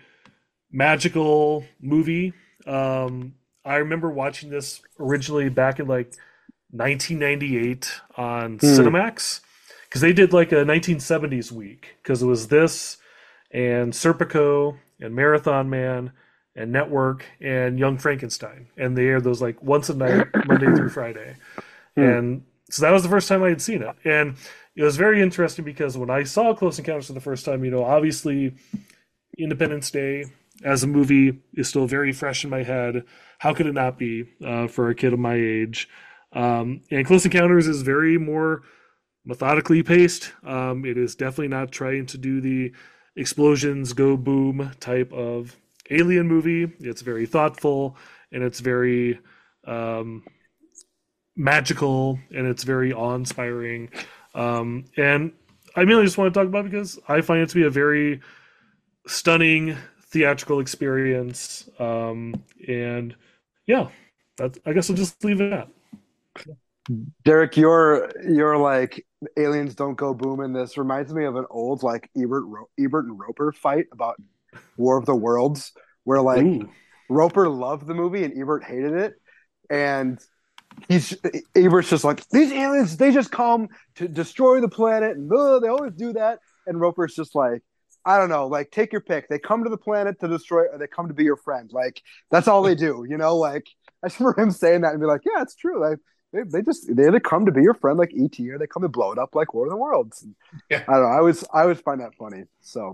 magical movie. I remember watching this originally back in like 1998 on Hmm. Cinemax because they did like a 1970s week because it was this and Serpico and Marathon Man and Network and Young Frankenstein, and they aired those like once a night, Monday through Friday. Hmm. And so that was the first time I had seen it, and it was very interesting because when I saw Close Encounters for the first time, obviously Independence Day as a movie is still very fresh in my head. How could it not be for a kid of my age? And Close Encounters is very more methodically paced. It is definitely not trying to do the explosions go boom type of alien movie. It's very thoughtful and it's very um, magical and it's very awe-inspiring. And I mainly just want to talk about it because I find it to be a very stunning theatrical experience. And yeah, I guess I'll just leave it at. Derek, your like aliens don't go boom in this reminds me of an old like Ebert and Roper fight about War of the Worlds, where like Ooh, Roper loved the movie and Ebert hated it, and he's Ebert's just like these aliens, they just come to destroy the planet, and they always do that. And Roper's just like, I don't know, like take your pick. They come to the planet to destroy, or they come to be your friend. Like that's all they do, you know. Like I just remember him saying that and be like, yeah, it's true. Like they either come to be your friend like ET, or they come to blow it up like War of the Worlds. And Yeah. I don't know. I always find that funny. So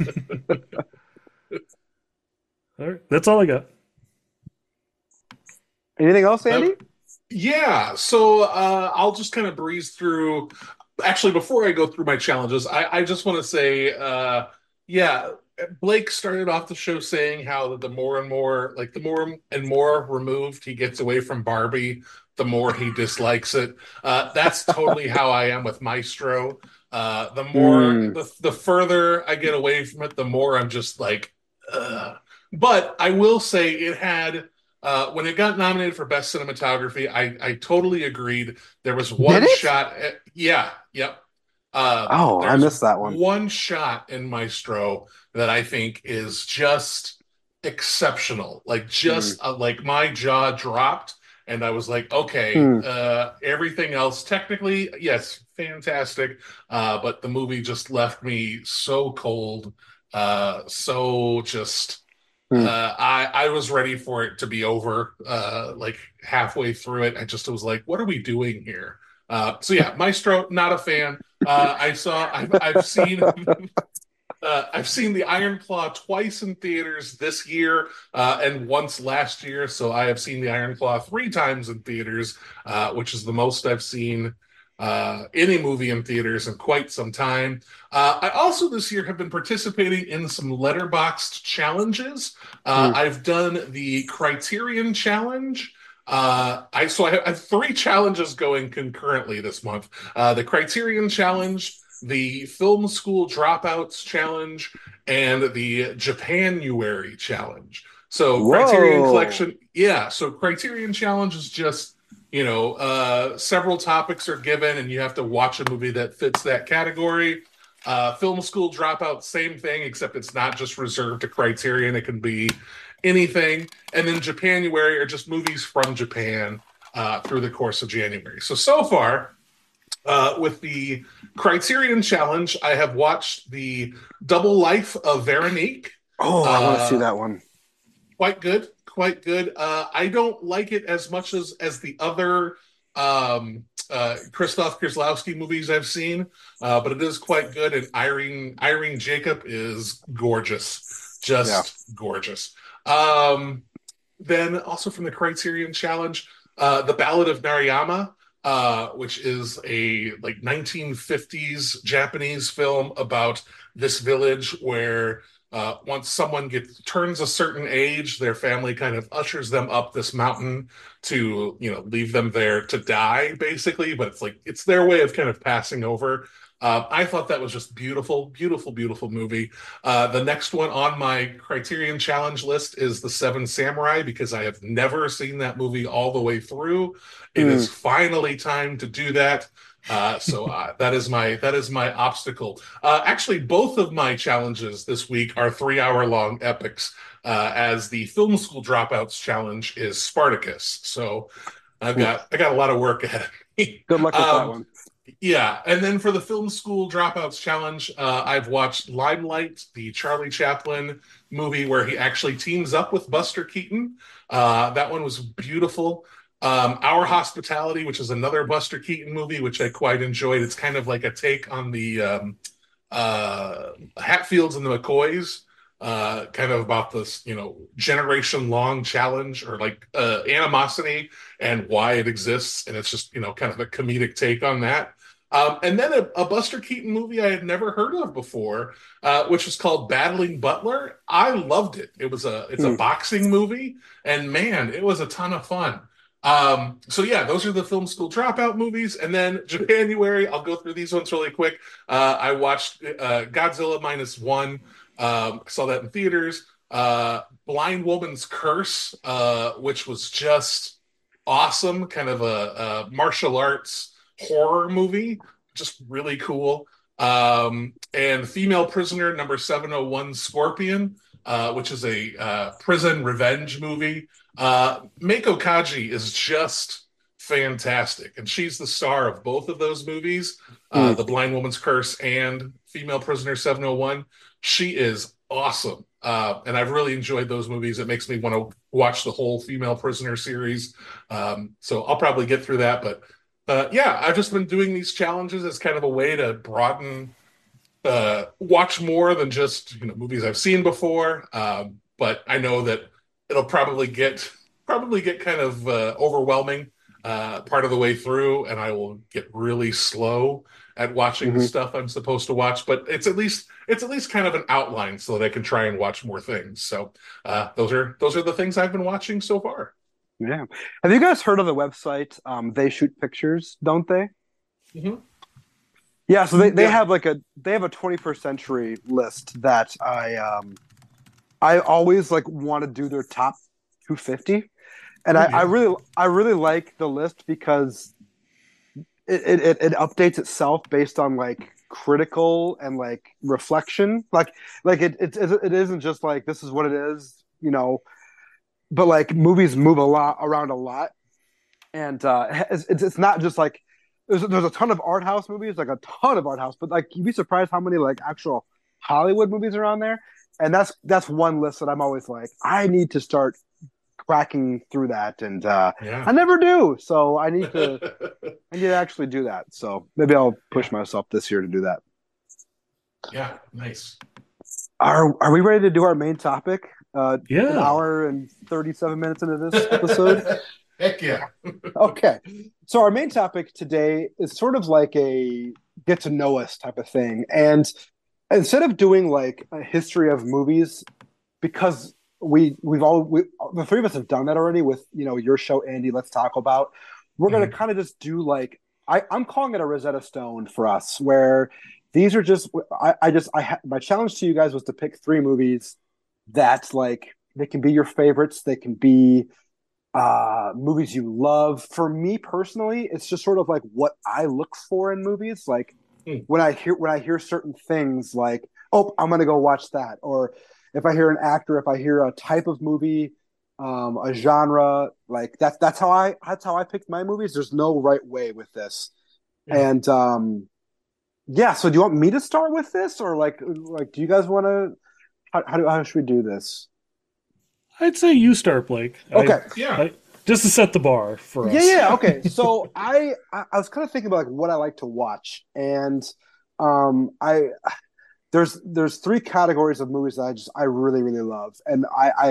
all right, that's all I got. anything else, Uh, Andy? yeah. So I'll just kind of breeze through. Actually, before I go through my challenges, I just want to say, yeah, Blake started off the show saying how the more and more, like the more and more removed he gets away from Barbie, the more he dislikes it. That's totally how I am with Maestro. The more, Hmm. the further I get away from it, the more I'm just like, Ugh. But I will say it had. When it got nominated for Best Cinematography, I totally agreed. There was Did one it? shot. Yeah, yep. Oh, I There's missed that one. one shot in Maestro that I think is just exceptional. Like Hmm. just like my jaw dropped, and I was like, okay. Hmm. Everything else, technically, yes, fantastic. But the movie just left me so cold. So just. Hmm. I was ready for it to be over. Like halfway through it, I just was like, "What are we doing here?" So yeah, Maestro, not a fan. I've seen the Iron Claw twice in theaters this year and once last year. So I have seen the Iron Claw three times in theaters, which is the most I've seen any movie in theaters in quite some time. I also this year have been participating in some letterboxed challenges. Hmm. I've done the Criterion Challenge. I have three challenges going concurrently this month. The Criterion Challenge, the Film School Dropouts Challenge, and the Japanuary Challenge. So Criterion Whoa. Collection, yeah. So Criterion Challenge is just several topics are given, and you have to watch a movie that fits that category. Film School Dropout, same thing, except it's not just reserved to Criterion; it can be anything. And then Japanuary are just movies from Japan through the course of January. So far, with the Criterion Challenge, I have watched the Double Life of Veronique. Oh, I want to see Uh, that one. Quite good, quite good. I don't like it as much as the other Christoph Kieslowski movies I've seen, but it is quite good. And Irene Jacob is gorgeous, Yeah. just gorgeous. Um, then also from the Criterion Challenge, The Ballad of Narayama, which is a like 1950s Japanese film about this village where once someone gets turns a certain age, their family kind of ushers them up this mountain to leave them there to die, basically. But it's like it's their way of kind of passing over. I thought that was just beautiful, beautiful, beautiful movie. The next one on my Criterion Challenge list is The Seven Samurai because I have never seen that movie all the way through. It Hmm. is finally time to do that. So that is my obstacle. Actually, both of my challenges this week are 3 hour long epics. As the Film School Dropouts challenge is Spartacus. So I got a lot of work ahead of me. Good luck with that one. Yeah, and then for the Film School Dropouts Challenge, I've watched Limelight, the Charlie Chaplin movie where he actually teams up with Buster Keaton. That one was beautiful. Our Hospitality, which is another Buster Keaton movie, which I quite enjoyed. It's kind of like a take on the Hatfields and the McCoys, kind of about this, generation long challenge or like animosity and why it exists. And it's just, kind of a comedic take on that. And then a Buster Keaton movie I had never heard of before, which was called Battling Butler. I loved it. It's a boxing movie, and man, it was a ton of fun. So yeah, those are the Film School Dropout movies. And then January, I'll go through these ones really quick. I watched Godzilla minus one. Saw that in theaters. Blind Woman's Curse, which was just awesome, kind of a martial arts horror movie, just really cool. And Female Prisoner number 701 Scorpion, which is a prison revenge movie. Meiko Kaji is just fantastic, and she's the star of both of those movies, The Blind Woman's Curse and Female Prisoner 701. She is awesome, and I've really enjoyed those movies. It makes me want to watch the whole Female Prisoner series, so I'll probably get through that. But yeah, I've just been doing these challenges as kind of a way to broaden, watch more than just movies I've seen before. But I know that it'll probably get kind of overwhelming part of the way through, and I will get really slow at watching the stuff I'm supposed to watch. But it's at least kind of an outline so that I can try and watch more things. So those are the things I've been watching so far. Yeah. Have you guys heard of the website They Shoot Pictures, don't they? Mm-hmm. Yeah, so they have a 21st century list that I always want to do their top 250. And I really like the list because it updates itself based on critical and reflection. It isn't just this is what it is, but movies move around a lot. And it's not just there's a ton of art house movies, a ton of art house, but you'd be surprised how many actual Hollywood movies are on there. And that's one list that I'm always I need to start cracking through that, and I never do. So I need to actually do that. So maybe I'll push myself this year to do that. Yeah, nice. Are we ready to do our main topic? Yeah. An hour and 37 minutes into this episode. Heck yeah. Okay. So our main topic today is sort of like a get to know us type of thing. And instead of doing a history of movies, because the three of us have done that already with your show, Andy, Let's Talk About. We're going to kind of just do I'm calling it a Rosetta Stone for us, where these are just my challenge to you guys was to pick three movies that they can be your favorites, they can be movies you love. For me personally, it's just sort of what I look for in movies, when I hear certain things, oh, I'm gonna go watch that, or if I hear an actor, if I hear a type of movie, a genre, that's how I picked my movies. There's no right way with this. And yeah, so do you want me to start with this, or do you guys want to? How should we do this? I'd say you start, Blake. Okay. Just to set the bar for us. Yeah. Okay. So I was kind of thinking about what I like to watch, and there's three categories of movies that I really really love, and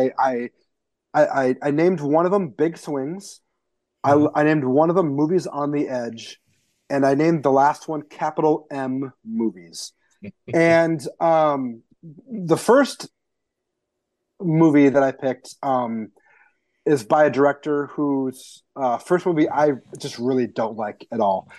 I named one of them Big Swings. I named one of them Movies on the Edge, and I named the last one Capital M Movies. And the first movie that I picked is by a director whose first movie I just really don't like at all.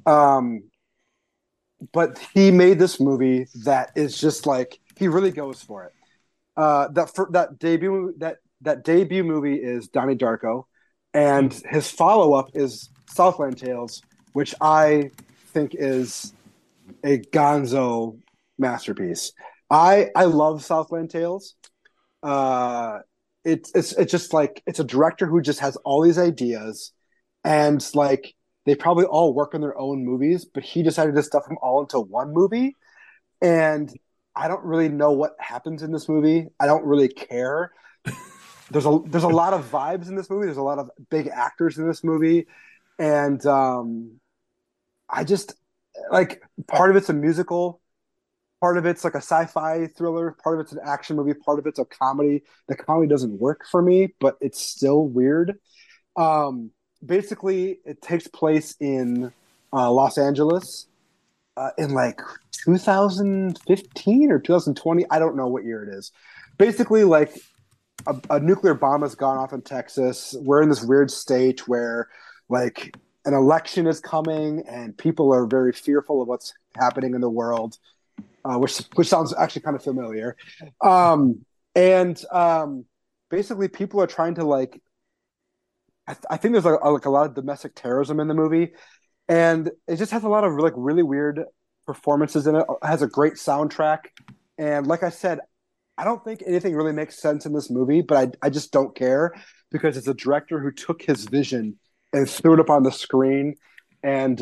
But he made this movie that is just he really goes for it. That debut movie is Donnie Darko, and his follow-up is Southland Tales, which I think is a gonzo masterpiece. I love Southland Tales. It's just it's a director who just has all these ideas, and like they probably all work on their own movies, but he decided to stuff them all into one movie. And I don't really know what happens in this movie. I don't really care. There's a lot of vibes in this movie. There's a lot of big actors in this movie, and I just like part of it's a musical, part of it's like a sci-fi thriller, part of it's an action movie, part of it's a comedy. The comedy doesn't work for me, but it's still weird. Um, Basically, it takes place in Los Angeles in like 2015 or 2020. I don't know what year it is. Basically, like a nuclear bomb has gone off in Texas. We're in this weird state where like an election is coming and people are very fearful of what's happening in the world, which sounds actually kind of familiar. And basically, people are trying to like. I think there's like a lot of domestic terrorism in the movie, and it just has a lot of like really weird performances in it. It has a great soundtrack, and like I said, I don't think anything really makes sense in this movie, but I just don't care because it's a director who took his vision and threw it up on the screen. And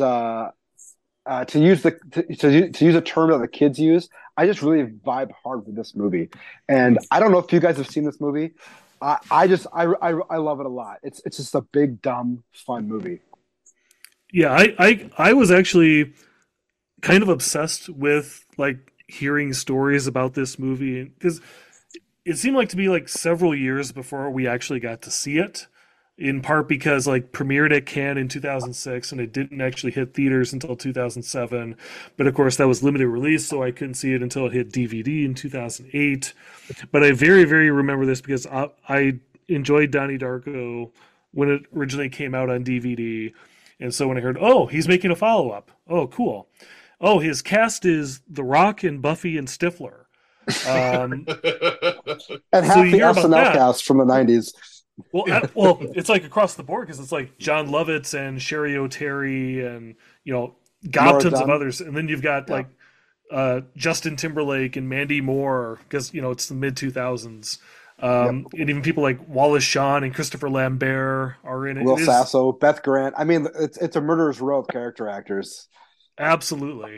to use a term that the kids use, I just really vibe hard with this movie. And I don't know if you guys have seen this movie. I love it a lot. It's just a big dumb fun movie. Yeah, I was actually kind of obsessed with like hearing stories about this movie because it seemed like to be like several years before we actually got to see it. In part because like premiered at Cannes in 2006 and it didn't actually hit theaters until 2007, but of course that was limited release, so I couldn't see it until it hit DVD in 2008. But I very remember this because I enjoyed Donnie Darko when it originally came out on DVD, and so when I heard, oh, he's making a follow up, oh, cool. Oh, his cast is The Rock and Buffy and Stifler. Um, And so half you the hear about SNL that. cast from the '90s. Well, it's like across the board because it's like John Lovitz and Sherry O'Terry and Laura gobtons of Dunn. others, and then you've got Yeah. like Justin Timberlake and Mandy Moore because it's the mid 2000s, Yep. and even people like Wallace Shawn and Christopher Lambert are in it. Will It is Sasso, Beth Grant. I mean, it's a murderer's row of character actors. absolutely,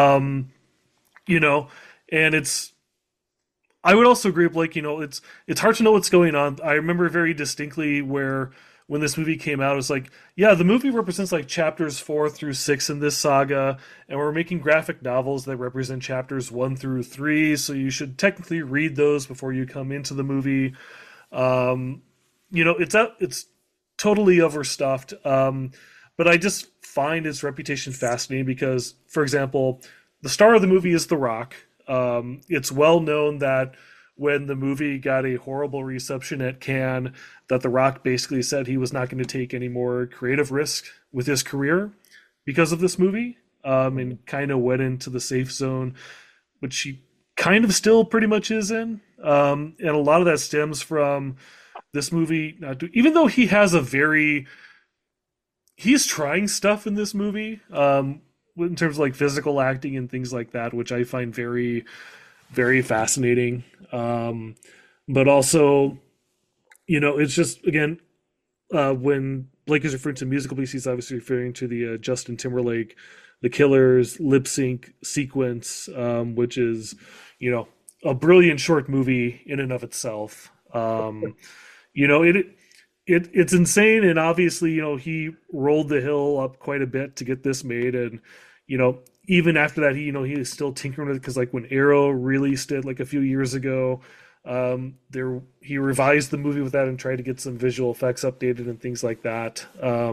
you know, and it's I would also agree with like it's hard to know what's going on. I remember very distinctly where when this movie came out, it was like, yeah, the movie represents like chapters 4 through 6 in this saga, and we're making graphic novels that represent chapters 1 through 3. So you should technically read those before you come into the movie. Um, it's totally overstuffed. But I just find its reputation fascinating because, for example, the star of the movie is The Rock. It's well known that when the movie got a horrible reception at Cannes, that The Rock basically said he was not going to take any more creative risk with his career because of this movie, and kind of went into the safe zone, which he kind of still pretty much is in. And a lot of that stems from this movie, even though he's trying stuff in this movie, in terms of like physical acting and things like that, which I find very fascinating. But also, it's just again, when Blake is referring to musical pieces, he's obviously referring to the Justin Timberlake, The Killers lip sync sequence, which is a brilliant short movie in and of itself. It's insane, and obviously, he rolled the hill up quite a bit to get this made, and even after that, he is still tinkering with it because, like, when Arrow released it like a few years ago, he revised the movie with that and tried to get some visual effects updated and things like that.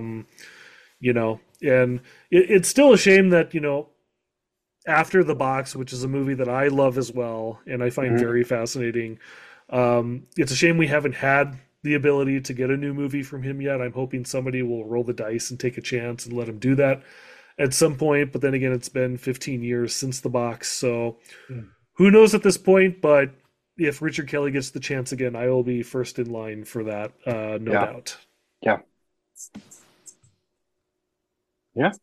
And it's still a shame that After the Box, which is a movie that I love as well and I find Mhm. very fascinating. It's a shame we haven't had the ability to get a new movie from him yet. I'm hoping somebody will roll the dice and take a chance and let him do that at some point. But then again, it's been 15 years since The Box, so who knows at this point? But if Richard Kelly gets the chance again, I will be first in line for that, no Yeah. doubt. Yeah. Yeah.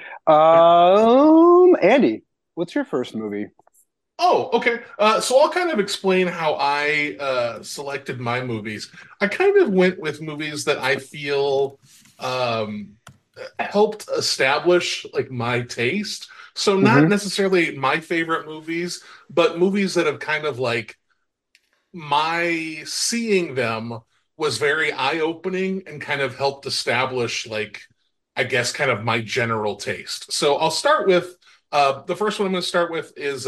Andy, what's your first movie? Oh, okay. So I'll kind of explain how I selected my movies. I kind of went with movies that I feel helped establish like my taste. So not Hmm. necessarily my favorite movies, but movies that have kind of like my seeing them was very eye-opening and kind of helped establish like I guess kind of my general taste. So I'll start with the first one I'm going to start with is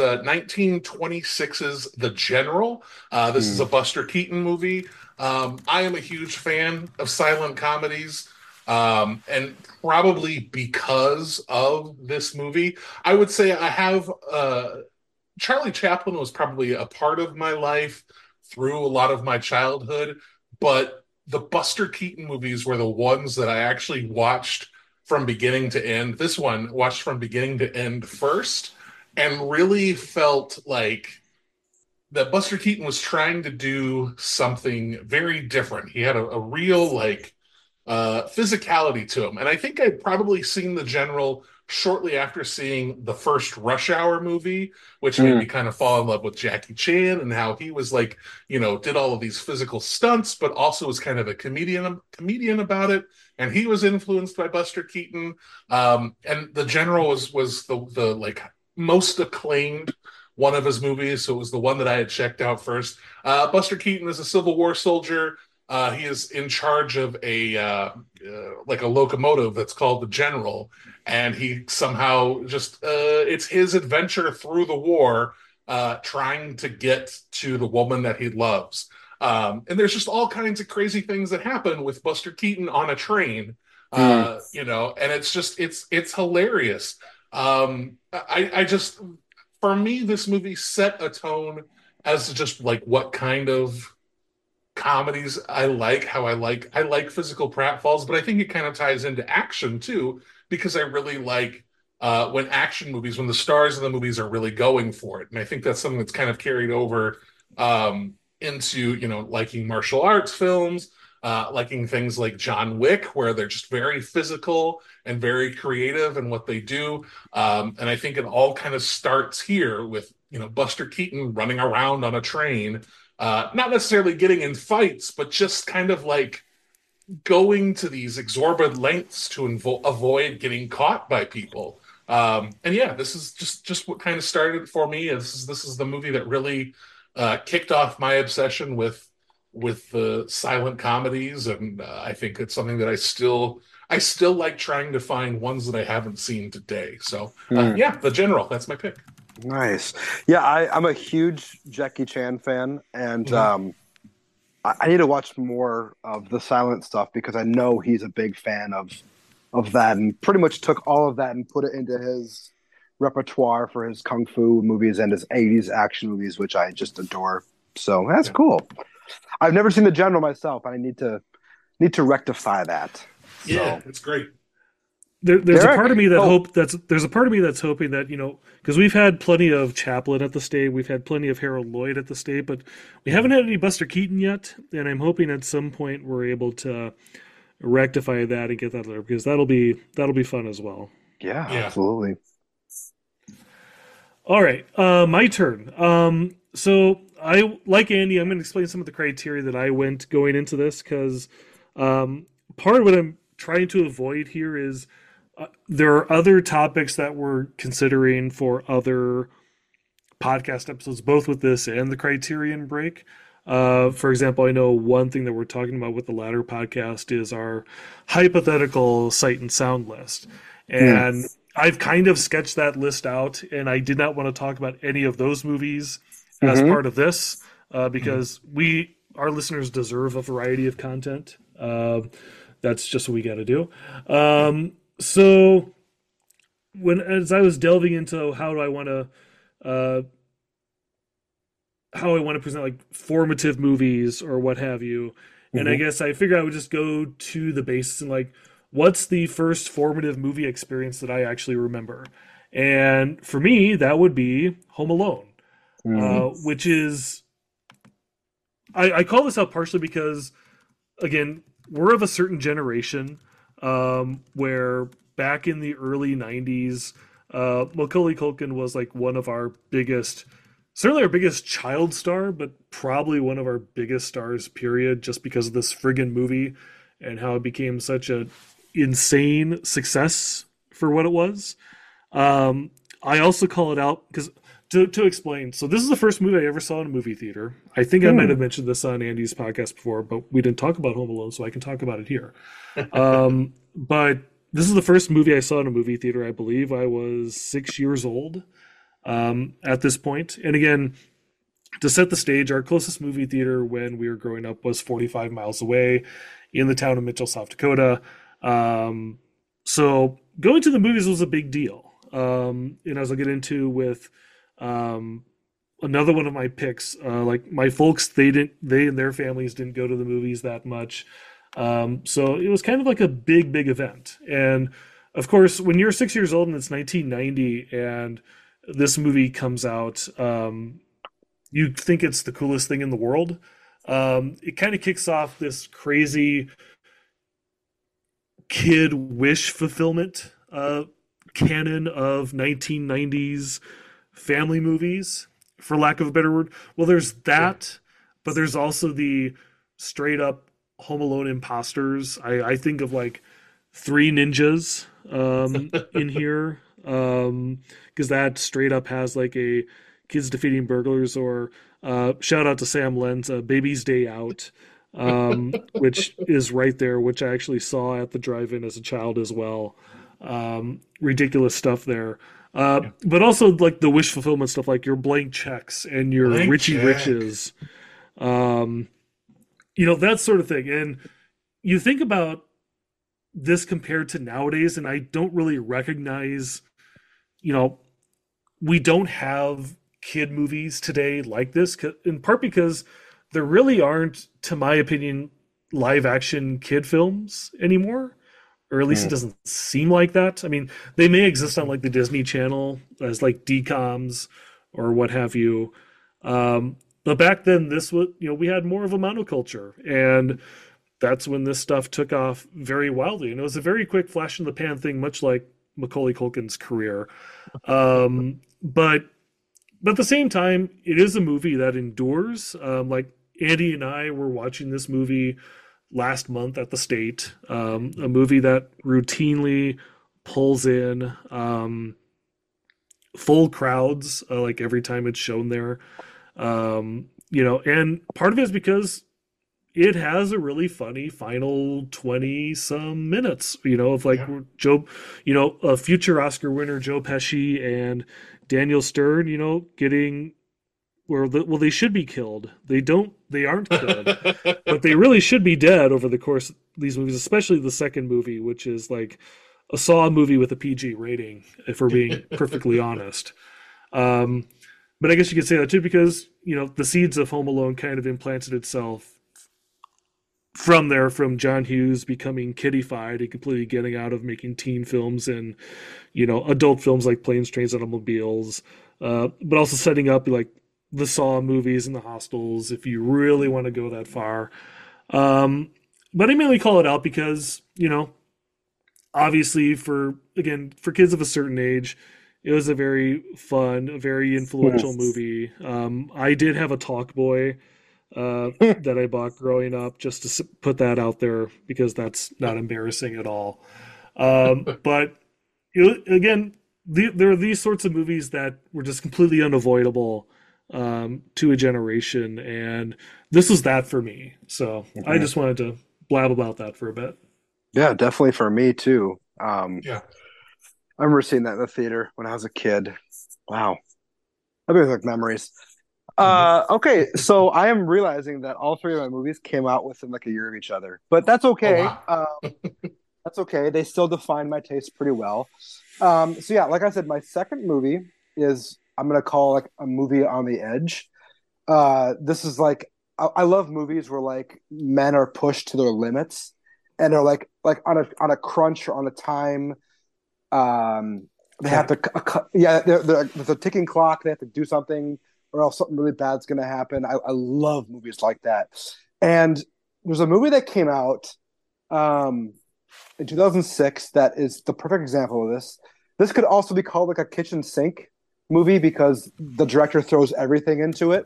1926's The General. This is a Buster Keaton movie. I am a huge fan of silent comedies. And probably because of this movie, I would say I have Charlie Chaplin was probably a part of my life through a lot of my childhood, but the Buster Keaton movies were the ones that I actually watched from beginning to end. This one watched from beginning to end first and really felt like that Buster Keaton was trying to do something very different. He had a real like physicality to him. And I think I'd probably seen The General shortly after seeing the first Rush Hour movie, which made me kind of fall in love with Jackie Chan and how he was like, did all of these physical stunts, but also was kind of a comedian about it. And he was influenced by Buster Keaton. And The General was the like most acclaimed one of his movies, so it was the one that I had checked out first. Buster Keaton is a Civil War soldier. He is in charge of a like a locomotive that's called the General, and he somehow just it's his adventure through the war, trying to get to the woman that he loves. And there's just all kinds of crazy things that happen with Buster Keaton on a train, Mm. and it's just it's hilarious. I just for me, this movie set a tone as to just like what kind of comedies I like, how I like physical pratfalls, but I think it kind of ties into action too, because I really like when action movies, when the stars of the movies are really going for it. And I think that's something that's kind of carried over into, liking martial arts films, liking things like John Wick, where they're just very physical and very creative in what they do. And I think it all kind of starts here with, Buster Keaton running around on a train, not necessarily getting in fights, but just kind of like going to these exorbitant lengths to avoid getting caught by people. And yeah, this is just what kind of started for me. This is the movie that really kicked off my obsession with the silent comedies, and I think it's something that I still like trying to find ones that I haven't seen today. So Mm. yeah, The General, that's my pick. Nice. Yeah, I'm a huge Jackie Chan fan, and Mhm. I need to watch more of the silent stuff because I know he's a big fan of that, and pretty much took all of that and put it into his repertoire for his kung fu movies and his '80s action movies, which I just adore. So that's Yeah, cool. I've never seen The General myself, and I need to rectify that. yeah, So it's great. There's a part of Derek, me that oh, hope that's there's a part of me that's hoping that because we've had plenty of Chaplin at the state, we've had plenty of Harold Lloyd at the state, but we haven't had any Buster Keaton yet, and I'm hoping at some point we're able to rectify that and get that there because that'll be fun as well. yeah, Yeah. absolutely. All right, my turn. So I like Andy. I'm going to explain some of the criteria that I went going into this because part of what I'm trying to avoid here is there are other topics that we're considering for other podcast episodes, both with this and the Criterion Break. For example, I know one thing that we're talking about with the latter podcast is our hypothetical sight and sound list. Mm. And I've kind of sketched that list out, and I did not want to talk about any of those movies as Hmm. part of this Mhm. because our listeners deserve a variety of content. That's just what we got to do. Yeah. So as I was delving into uh, how I want to present like formative movies or what have you, and I Hmm. guess I figured I would just go to the basis and like, what's the first formative movie experience that I actually remember? And for me, that would be Home Alone, Mm. which is I call this out partially because again, we're of a certain generation where back in the early 90s, Macaulay Culkin was like one of our biggest, certainly our biggest child star, but probably one of our biggest stars, period, just because of this friggin' movie and how it became such a insane success for what it was. I also call it out because to explain. So this is the first movie I ever saw in a movie theater. I think I might have mentioned this on Andy's podcast before, but we didn't talk about Home Alone, so I can talk about it here. But this is the first movie I saw in a movie theater. I believe I was 6 years old at this point. And again, to set the stage, our closest movie theater when we were growing up was 45 miles away in the town of Mitchell, South Dakota. So going to the movies was a big deal. And as I'll get into with another one of my picks, like my folks, they and their families didn't go to the movies that much. So it was kind of like a big event. And of course, when you're 6 years old and it's 1990 and this movie comes out, you think it's the coolest thing in the world. It kind of kicks off this crazy kid wish fulfillment canon of 1990s family movies, for lack of a better word. Well, there's that, but there's also the straight up Home Alone imposters. I think of like Three Ninjas in here, because that straight up has like a kids defeating burglars, or shout out to Sam Len's Baby's Day Out, which is right there, which I actually saw at the drive-in as a child as well. Ridiculous stuff there. But also like the wish fulfillment stuff, like your blank checks and your Richie Riches, that sort of thing. And you think about this compared to nowadays, and I don't really recognize, we don't have kid movies today like this, in part because there really aren't, to my opinion, live action kid films anymore. Or at least it doesn't seem like that. I mean, they may exist on like the Disney Channel as like DComs or what have you. But back then, this was, we had more of a monoculture, and that's when this stuff took off very wildly. And it was a very quick flash in the pan thing, much like Macaulay Culkin's career. But at the same time, it is a movie that endures. Like Andy and I were watching this movie last month at the State, a movie that routinely pulls in full crowds, like every time it's shown there. And part of it is because it has a really funny final 20 some minutes, of like Joe, a future Oscar winner, Joe Pesci and Daniel Stern, getting they should be killed. They aren't killed, but they really should be dead over the course of these movies, especially the second movie, which is like a Saw movie with a PG rating, if we're being perfectly honest. But I guess you could say that too, because, the seeds of Home Alone kind of implanted itself from John Hughes becoming kiddified and completely getting out of making teen films and, adult films like Planes, Trains, Automobiles, but also setting up like the Saw movies and the Hostels, if you really want to go that far. But I mainly call it out because, obviously for kids of a certain age, it was a very fun, a very influential movie. I did have a Talk Boy that I bought growing up, just to put that out there, because that's not embarrassing at all. But again, there are these sorts of movies that were just completely unavoidable to a generation, and this was that for me. So I just wanted to blab about that for a bit. Yeah, definitely for me too. I remember seeing that in the theater when I was a kid. Wow. That brings like memories. Okay, so I am realizing that all three of my movies came out within like a year of each other, but that's okay. Oh, wow. That's okay. They still define my taste pretty well. So yeah, like I said, my second movie is, I'm gonna call like a movie on the edge. This is like, I love movies where like men are pushed to their limits and are like on a crunch or on a time. They have to, there's a ticking clock. They have to do something, or else something really bad's going to happen. I love movies like that. And there's a movie that came out in 2006 that is the perfect example of this. This could also be called like a kitchen sink movie because the director throws everything into it.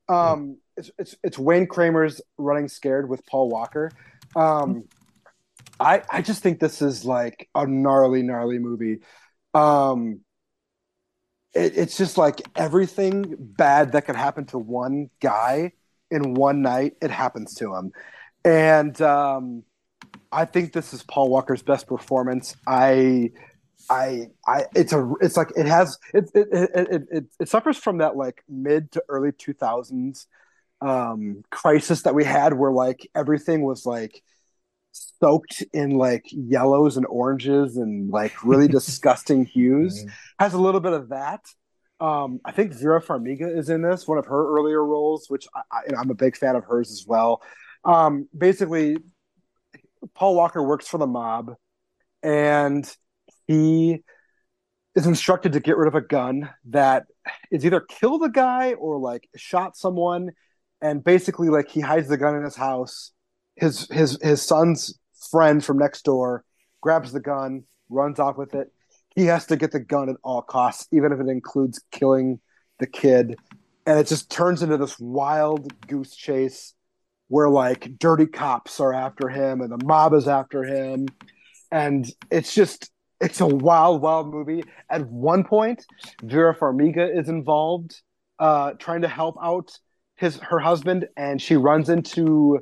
It's Wayne Kramer's Running Scared with Paul Walker. I just think this is like a gnarly, gnarly movie. Um, it's just like everything bad that could happen to one guy in one night, it happens to him. And I think this is Paul Walker's best performance. It's like it suffers from that like mid to early 2000s crisis that we had where like everything was like soaked in like yellows and oranges and like really disgusting hues. Mhm. Has a little bit of that. I think Vera Farmiga is in this, one of her earlier roles, which I'm a big fan of hers as well. Basically, Paul Walker works for the mob, and he is instructed to get rid of a gun that is either killed a guy or like shot someone. And basically, like he hides the gun in his house. His son's friend from next door grabs the gun, runs off with it. He has to get the gun at all costs, even if it includes killing the kid. And it just turns into this wild goose chase where like dirty cops are after him and the mob is after him. And it's a wild, wild movie. At one point, Vera Farmiga is involved, trying to help out her husband, and she runs into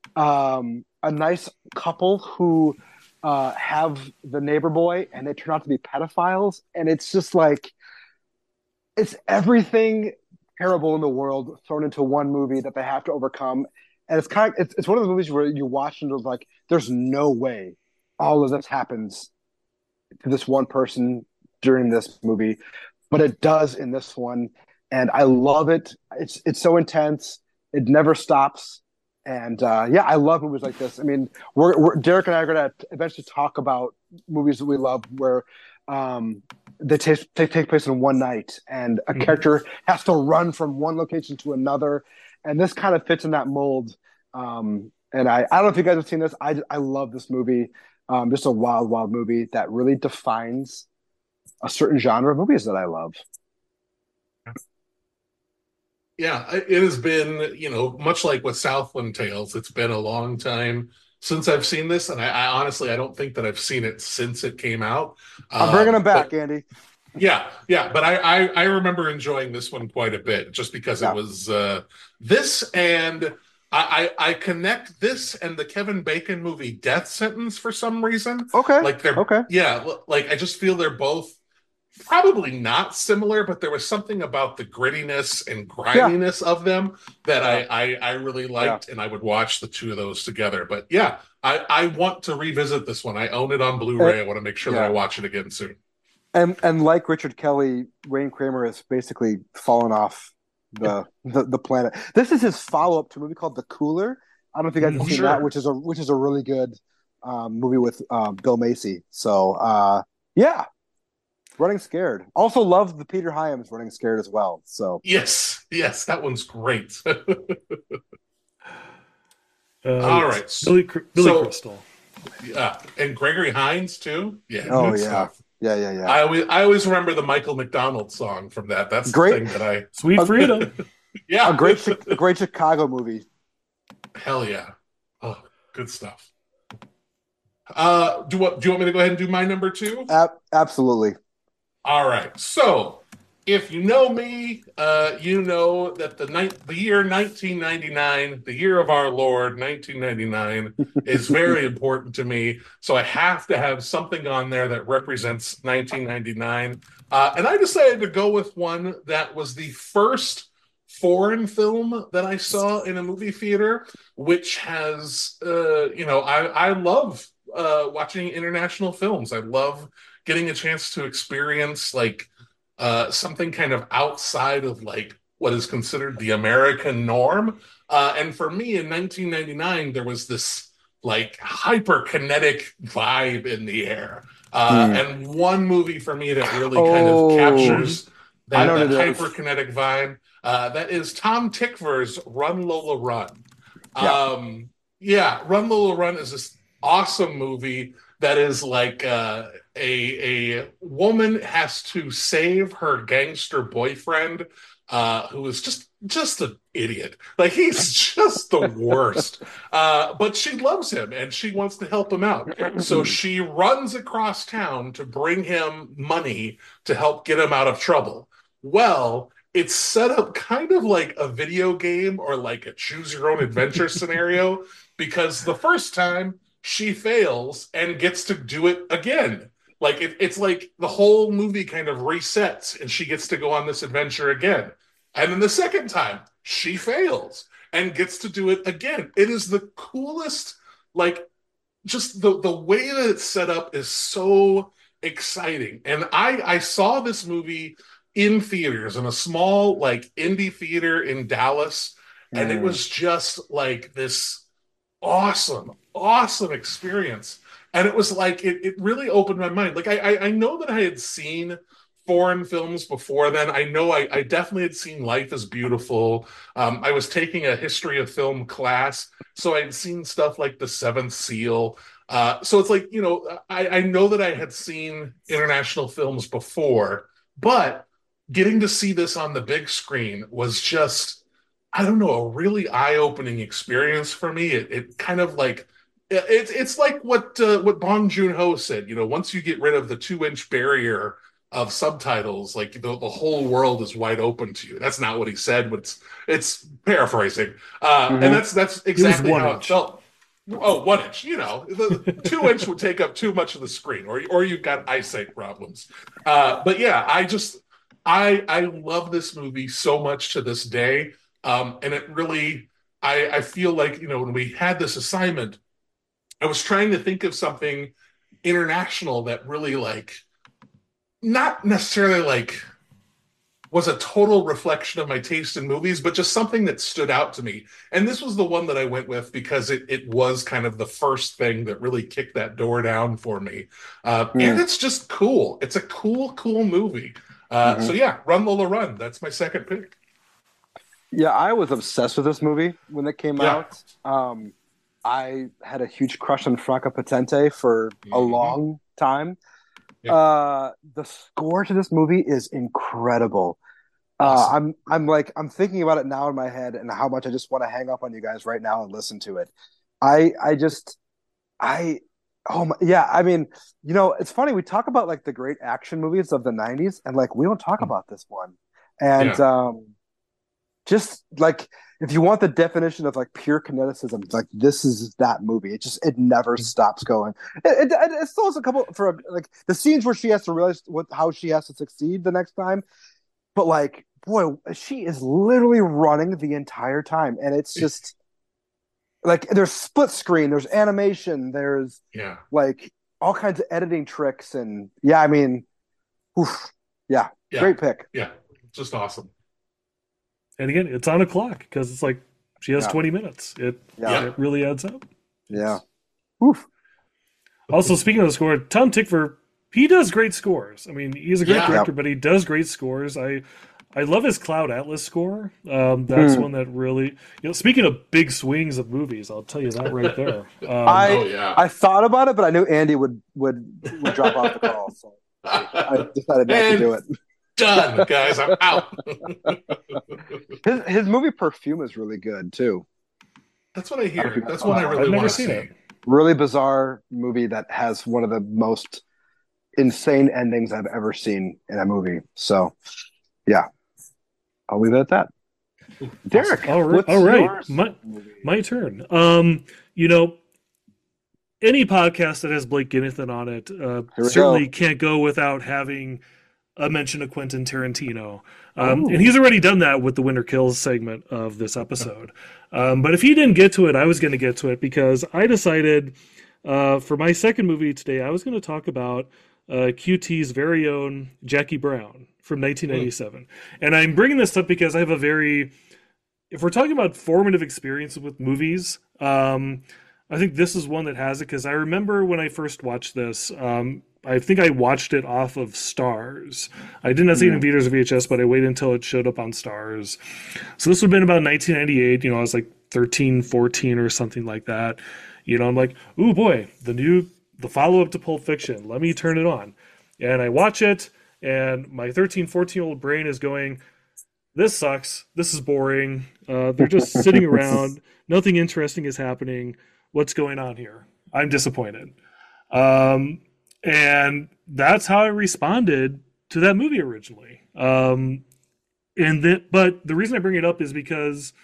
a nice couple who have the neighbor boy, and they turn out to be pedophiles. And it's just like it's everything terrible in the world thrown into one movie that they have to overcome. And it's one of the movies where you watch and it's like, there's no way all of this happens to this one person during this movie, but it does in this one, and I love it. It's so intense. It never stops, and yeah, I love movies like this. I mean, we're Derek and I are going to eventually talk about movies that we love where they take place in one night, and a Mhm. character has to run from one location to another, and this kind of fits in that mold. And I don't know if you guys have seen this. I love this movie. Just a wild, wild movie that really defines a certain genre of movies that I love. Yeah, it has been, much like with Southland Tales, it's been a long time since I've seen this, and I honestly I don't think that I've seen it since it came out. I'm bringing them But back, Andy. yeah, yeah, but I remember enjoying this one quite a bit just because it Yeah. was this and I connect this and the Kevin Bacon movie Death Sentence for some reason. Okay. Like they're Okay. yeah, like I just feel they're both probably not similar, but there was something about the grittiness and Yeah. griminess of them that Yeah. I really Yeah. liked, and I would watch the two of those together. But yeah, I want to revisit this one. I own it on Uh, Blu-ray. I want to make sure that I yeah. watch it again soon. And like Richard Kelly, Wayne Kramer has basically fallen off the planet. This is his follow up to a movie called The Cooler. I don't know if you guys have Mhm. seen that, Sure. which is a really good movie with Bill Macy. So yeah, Running Scared. Also love the Peter Hyams Running Scared as well. So Yes, yes, that one's great. All Yes. right. Billy So, Crystal. yeah, and Gregory Hines too. Yeah, oh good yeah, stuff. yeah, yeah, yeah. I always remember the Michael McDonald song from that. That's the Great, thing that I Sweet a, Freedom. a yeah. great a great Chicago movie. Hell yeah. Oh, good stuff. Do you want me to go ahead and do my number two? Absolutely. All right. So, if you know me, you know that the year 1999, the year of our Lord 1999, is very important to me. So I have to have something on there that represents 1999. And I decided to go with one that was the first foreign film that I saw in a movie theater, which has, I love watching international films. I love getting a chance to experience like something kind of outside of like what is considered the American norm. And for me in 1999, there was this like hyperkinetic vibe in the air. Hmm. And one movie for me that really kind of Oh, Mhm. captures I know that what it is. hyperkinetic vibe, that is Tom Tickver's Run Lola Run. Yeah. Yeah, Run Lola Run is this awesome movie that is like a woman has to save her gangster boyfriend who is just an idiot. Like he's just the worst. But she loves him and she wants to help him out. So she runs across town to bring him money to help get him out of trouble. Well, it's set up kind of like a video game or like a choose your own adventure scenario because the first time she fails and gets to do it again. Like it's like the whole movie kind of resets and she gets to go on this adventure again. And then the second time she fails and gets to do it again. It is the coolest, like just the way that it's set up is so exciting. And I saw this movie in theaters in a small like indie theater in Dallas, and it Mm. was just like this awesome experience. And it was like it really opened my mind. Like I know that I had seen foreign films before then. I know I definitely had seen Life is Beautiful. I was taking a history of film class, so I'd seen stuff like The Seventh Seal. So it's like, I know that I had seen international films before, but getting to see this on the big screen was just, I don't know, a really eye-opening experience for me. It kind of like it's like what Bong Joon-ho said. Once you get rid of the 2-inch barrier of subtitles, like the whole world is wide open to you. That's not what he said, but it's paraphrasing. And Mhm. that's It was exactly one how it inch. felt. Oh, 1 inch. The 2 inch would take up too much of the screen, or you've got eyesight problems. But yeah, I love this movie so much to this day. And it really, I feel like, when we had this assignment, I was trying to think of something international that really like, not necessarily like was a total reflection of my taste in movies, but just something that stood out to me. And this was the one that I went with because it was kind of the first thing that really kicked that door down for me. And Mm. it's just cool. It's a cool movie. So Mhm. yeah, Run Lola Run. That's my second pick. Yeah, I was obsessed with this movie when it came Yeah. out. I had a huge crush on Franca Potente for a Hmm. long time. Yeah. The score to this movie is incredible. Awesome. I'm thinking about it now in my head and how much I just want to hang up on you guys right now and listen to it. I just I oh my, yeah, I mean, it's funny we talk about like the great action movies of the 90s and like we don't talk about this one. And Yeah. just like if you want the definition of like pure kineticism, like this is that movie. It never stops going. It still has a couple for like the scenes where she has to realize how she has to succeed the next time, but like boy, she is literally running the entire time, and it's just like there's split screen, there's animation, there's Yeah. like all kinds of editing tricks, and yeah, I mean, oof, yeah, Yeah. great pick. Yeah. Just awesome. And again, it's on a clock because it's like she has Yeah, 20 minutes. It yeah, Yeah. it really adds up. yeah. Oof. Also, speaking of the score, Tom Tickver, he does great scores. I mean, he's a great Yeah. Yeah. director, but he does great scores. I love his Cloud Atlas score. That's Mm. one that really, speaking of big swings of movies, I'll tell you that right there. Oh I yeah. I thought about it, but I knew Andy would drop off the call, so I decided not to do And it. done, guys. I'm out. His movie Perfume is really good too. That's what I I don't know if you hear. guys That's saw one I that one. I've really never want to seen it. see. Really bizarre movie that has one of the most insane endings I've ever seen in a movie. So yeah, I'll leave it at that. Awesome. Derek, All right, what's all right, yours? my turn. You know, any podcast that has Blake Ginnethan on it Here we certainly go. can't go without having a mention of Quentin Tarantino. And Oh, he's already done that with the Winter Kills segment of this episode. But if he didn't get to it, I was going to get to it because I decided for my second movie today, I was going to talk about QT's very own Jackie Brown from Hmm. 1997. And I'm bringing this up because I have a very, if we're talking about formative experiences with movies, I think this is one that has it because I remember when I first watched this. I think I watched it off of Stars. I didn't see it in mm, theaters or VHS, but I waited until it showed up on Stars. So this would have been about 1998. I was like 13, 14 or something like that. I'm like, ooh boy, the follow up to Pulp Fiction. Let me turn it on. And I watch it, and my 13, 14-year-old brain is going, this sucks. This is boring. They're just sitting around. Nothing interesting is happening. What's going on here? I'm disappointed. Um, and that's how I responded to that movie originally. But the reason I bring it up is because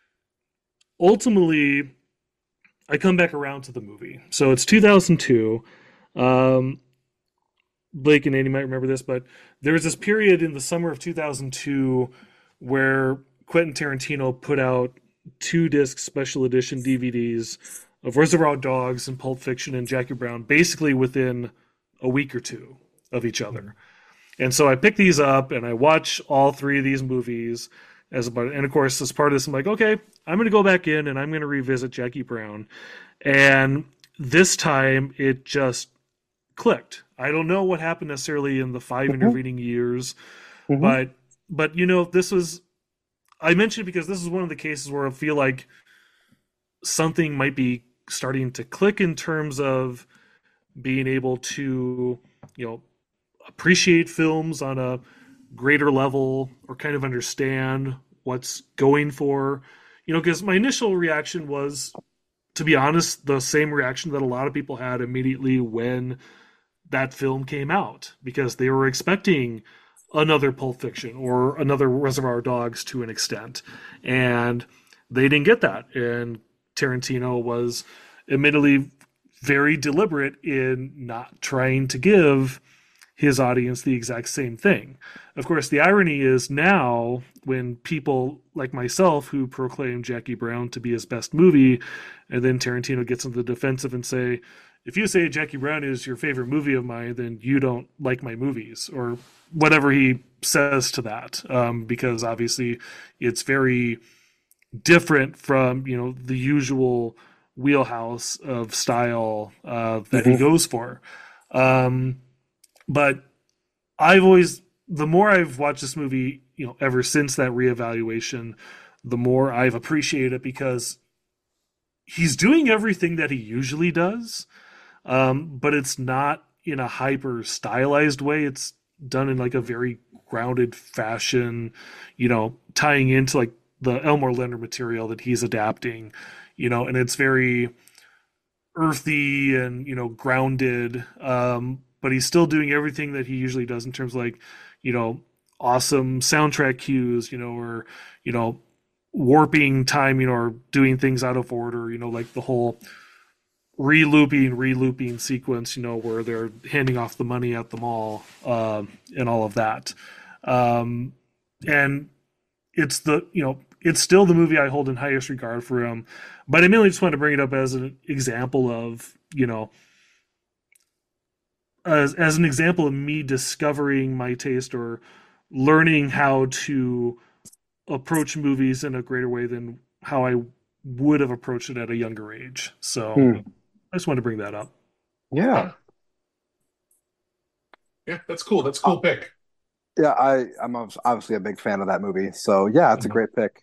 ultimately I come back around to the movie. So it's 2002. Um, Blake and Andy might remember this, but there was this period in the summer of 2002 where Quentin Tarantino put out two disc special edition DVDs of Reservoir Dogs and Pulp Fiction and Jackie Brown basically within a week or two of each other. And so I picked these up and I watch all three of these movies and of course as part of this I'm like, okay, I'm going to go back in and I'm going to revisit Jackie Brown. And this time it just clicked. I don't know what happened necessarily in the five Mhm, intervening years, mhm, but this was I mentioned it because this is one of the cases where I feel like something might be starting to click in terms of being able to, you know, appreciate films on a greater level or kind of understand what's going for. Because my initial reaction was, to be honest, the same reaction that a lot of people had immediately when that film came out, because they were expecting another Pulp Fiction or another Reservoir Dogs to an extent. And they didn't get that. And Tarantino was admittedly very deliberate in not trying to give his audience the exact same thing. Of course, the irony is now when people like myself who proclaim Jackie Brown to be his best movie, and then Tarantino gets into the defensive and say, if you say Jackie Brown is your favorite movie of mine, then you don't like my movies, or whatever he says to that, because obviously it's very different from the usual wheelhouse of style that he mhm. goes for. Um, but I've always, the more I've watched this movie, ever since that reevaluation, the more I've appreciated it because he's doing everything that he usually does, but it's not in a hyper stylized way. It's done in like a very grounded fashion, tying into like the Elmore Leonard material that he's adapting, and it's very earthy and grounded. But he's still doing everything that he usually does in terms of like you know awesome soundtrack cues, or you know warping time, or doing things out of order, like the whole re-looping sequence, where they're handing off the money at the mall, and all of that. Um, and it's still the movie I hold in highest regard for him. But I mainly just wanted to bring it up as an example of, as an example of me discovering my taste or learning how to approach movies in a greater way than how I would have approached it at a younger age. So Hmm. I just wanted to bring that up. Yeah. Yeah, yeah, that's cool. That's a Uh, cool pick. yeah, obviously a big fan of that movie. So yeah, it's a Mhm. great pick.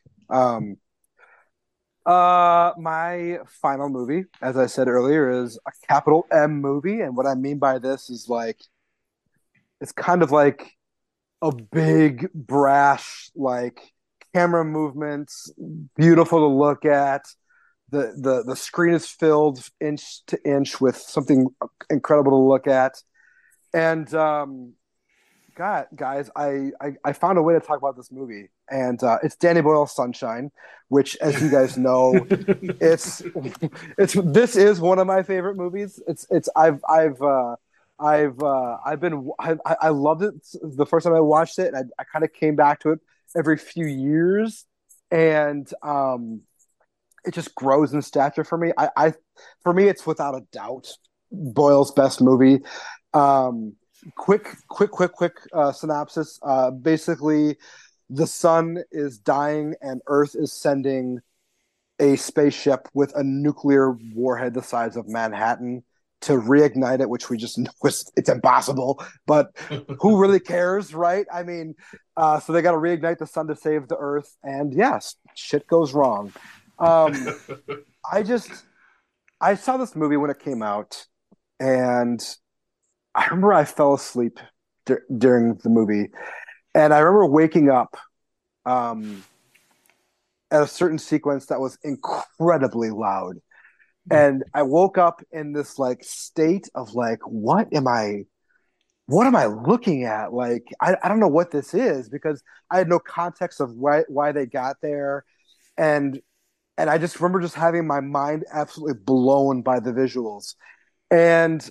My final movie, as I said earlier, is a capital M movie, and what I mean by this is like it's kind of like a big brash like camera movements, beautiful to look at. The screen is filled inch to inch with something incredible to look at. And God, guys, I found a way to talk about this movie, and it's Danny Boyle's Sunshine, which, as you guys know, it's it's this is one of my favorite movies. It's I've been I loved it the first time I watched it. And I kind of came back to it every few years, and it just grows in stature for me. I for me, it's without a doubt Boyle's best movie. Um, quick synopsis. Basically, the sun is dying and Earth is sending a spaceship with a nuclear warhead the size of Manhattan to reignite it, which we just know it's impossible. But who really cares, right? I mean, so they got to reignite the sun to save the Earth, and yes, shit goes wrong. Um, I just I saw this movie when it came out, and I remember I fell asleep during the movie, and I remember waking up at a certain sequence that was incredibly loud. And I woke up in this like state of like, what am I looking at? Like, I don't know what this is because I had no context of why they got there. And I just remember just having my mind absolutely blown by the visuals. And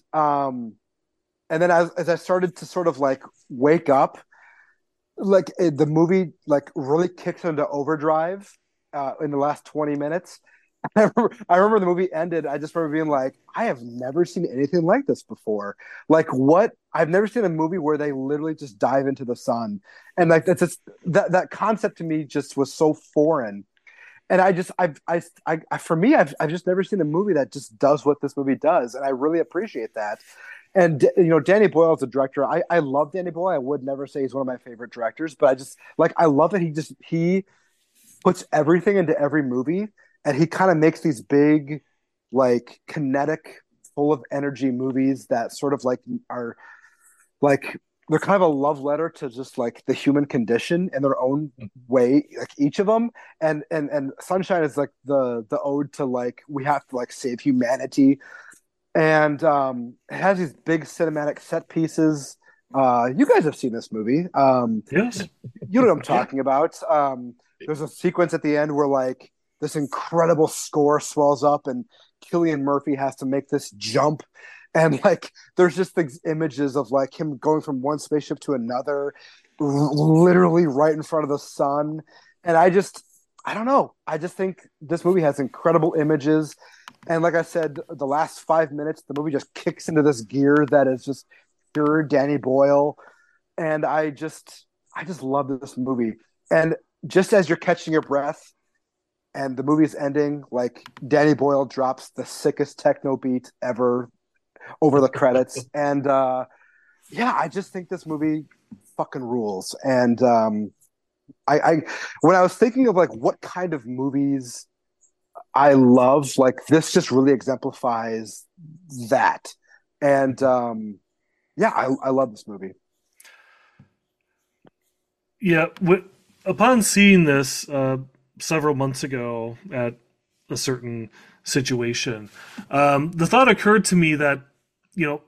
and then as I started to sort of like wake up, like the movie like really kicks into overdrive in the last 20 minutes. I remember the movie ended. I just remember being like, I have never seen anything like this before. Like, what? I've never seen a movie where they literally just dive into the sun, and like that's just that concept to me just was so foreign. And I just, for me, I've just never seen a movie that just does what this movie does, and I really appreciate that. And you know, Danny Boyle is a director. I love Danny Boyle. I would never say he's one of my favorite directors, but I just like I love that he puts everything into every movie, and he kind of makes these big, like kinetic, full of energy movies that sort of like are like they're kind of a love letter to just like the human condition in their own way, like each of them. And Sunshine is like the ode to like we have to like save humanity, and it has these big cinematic set pieces. You guys have seen this movie. Yes. You know what I'm Yeah. talking about. There's a sequence at the end where like this incredible score swells up and Killian Murphy has to make this jump. And like there's just these images of like him going from one spaceship to another, literally right in front of the sun. And I don't know. I just think this movie has incredible images. And like I said, the last 5 minutes, the movie just kicks into this gear that is just pure Danny Boyle. And I just love this movie. And just as you're catching your breath and the movie's ending, like Danny Boyle drops the sickest techno beat ever over the credits. And yeah, I just think this movie fucking rules. And I when I was thinking of like what kind of movies I love, like this just really exemplifies that. And yeah, I love this movie. Yeah. Upon seeing this several months ago at a certain situation, the thought occurred to me that, you know,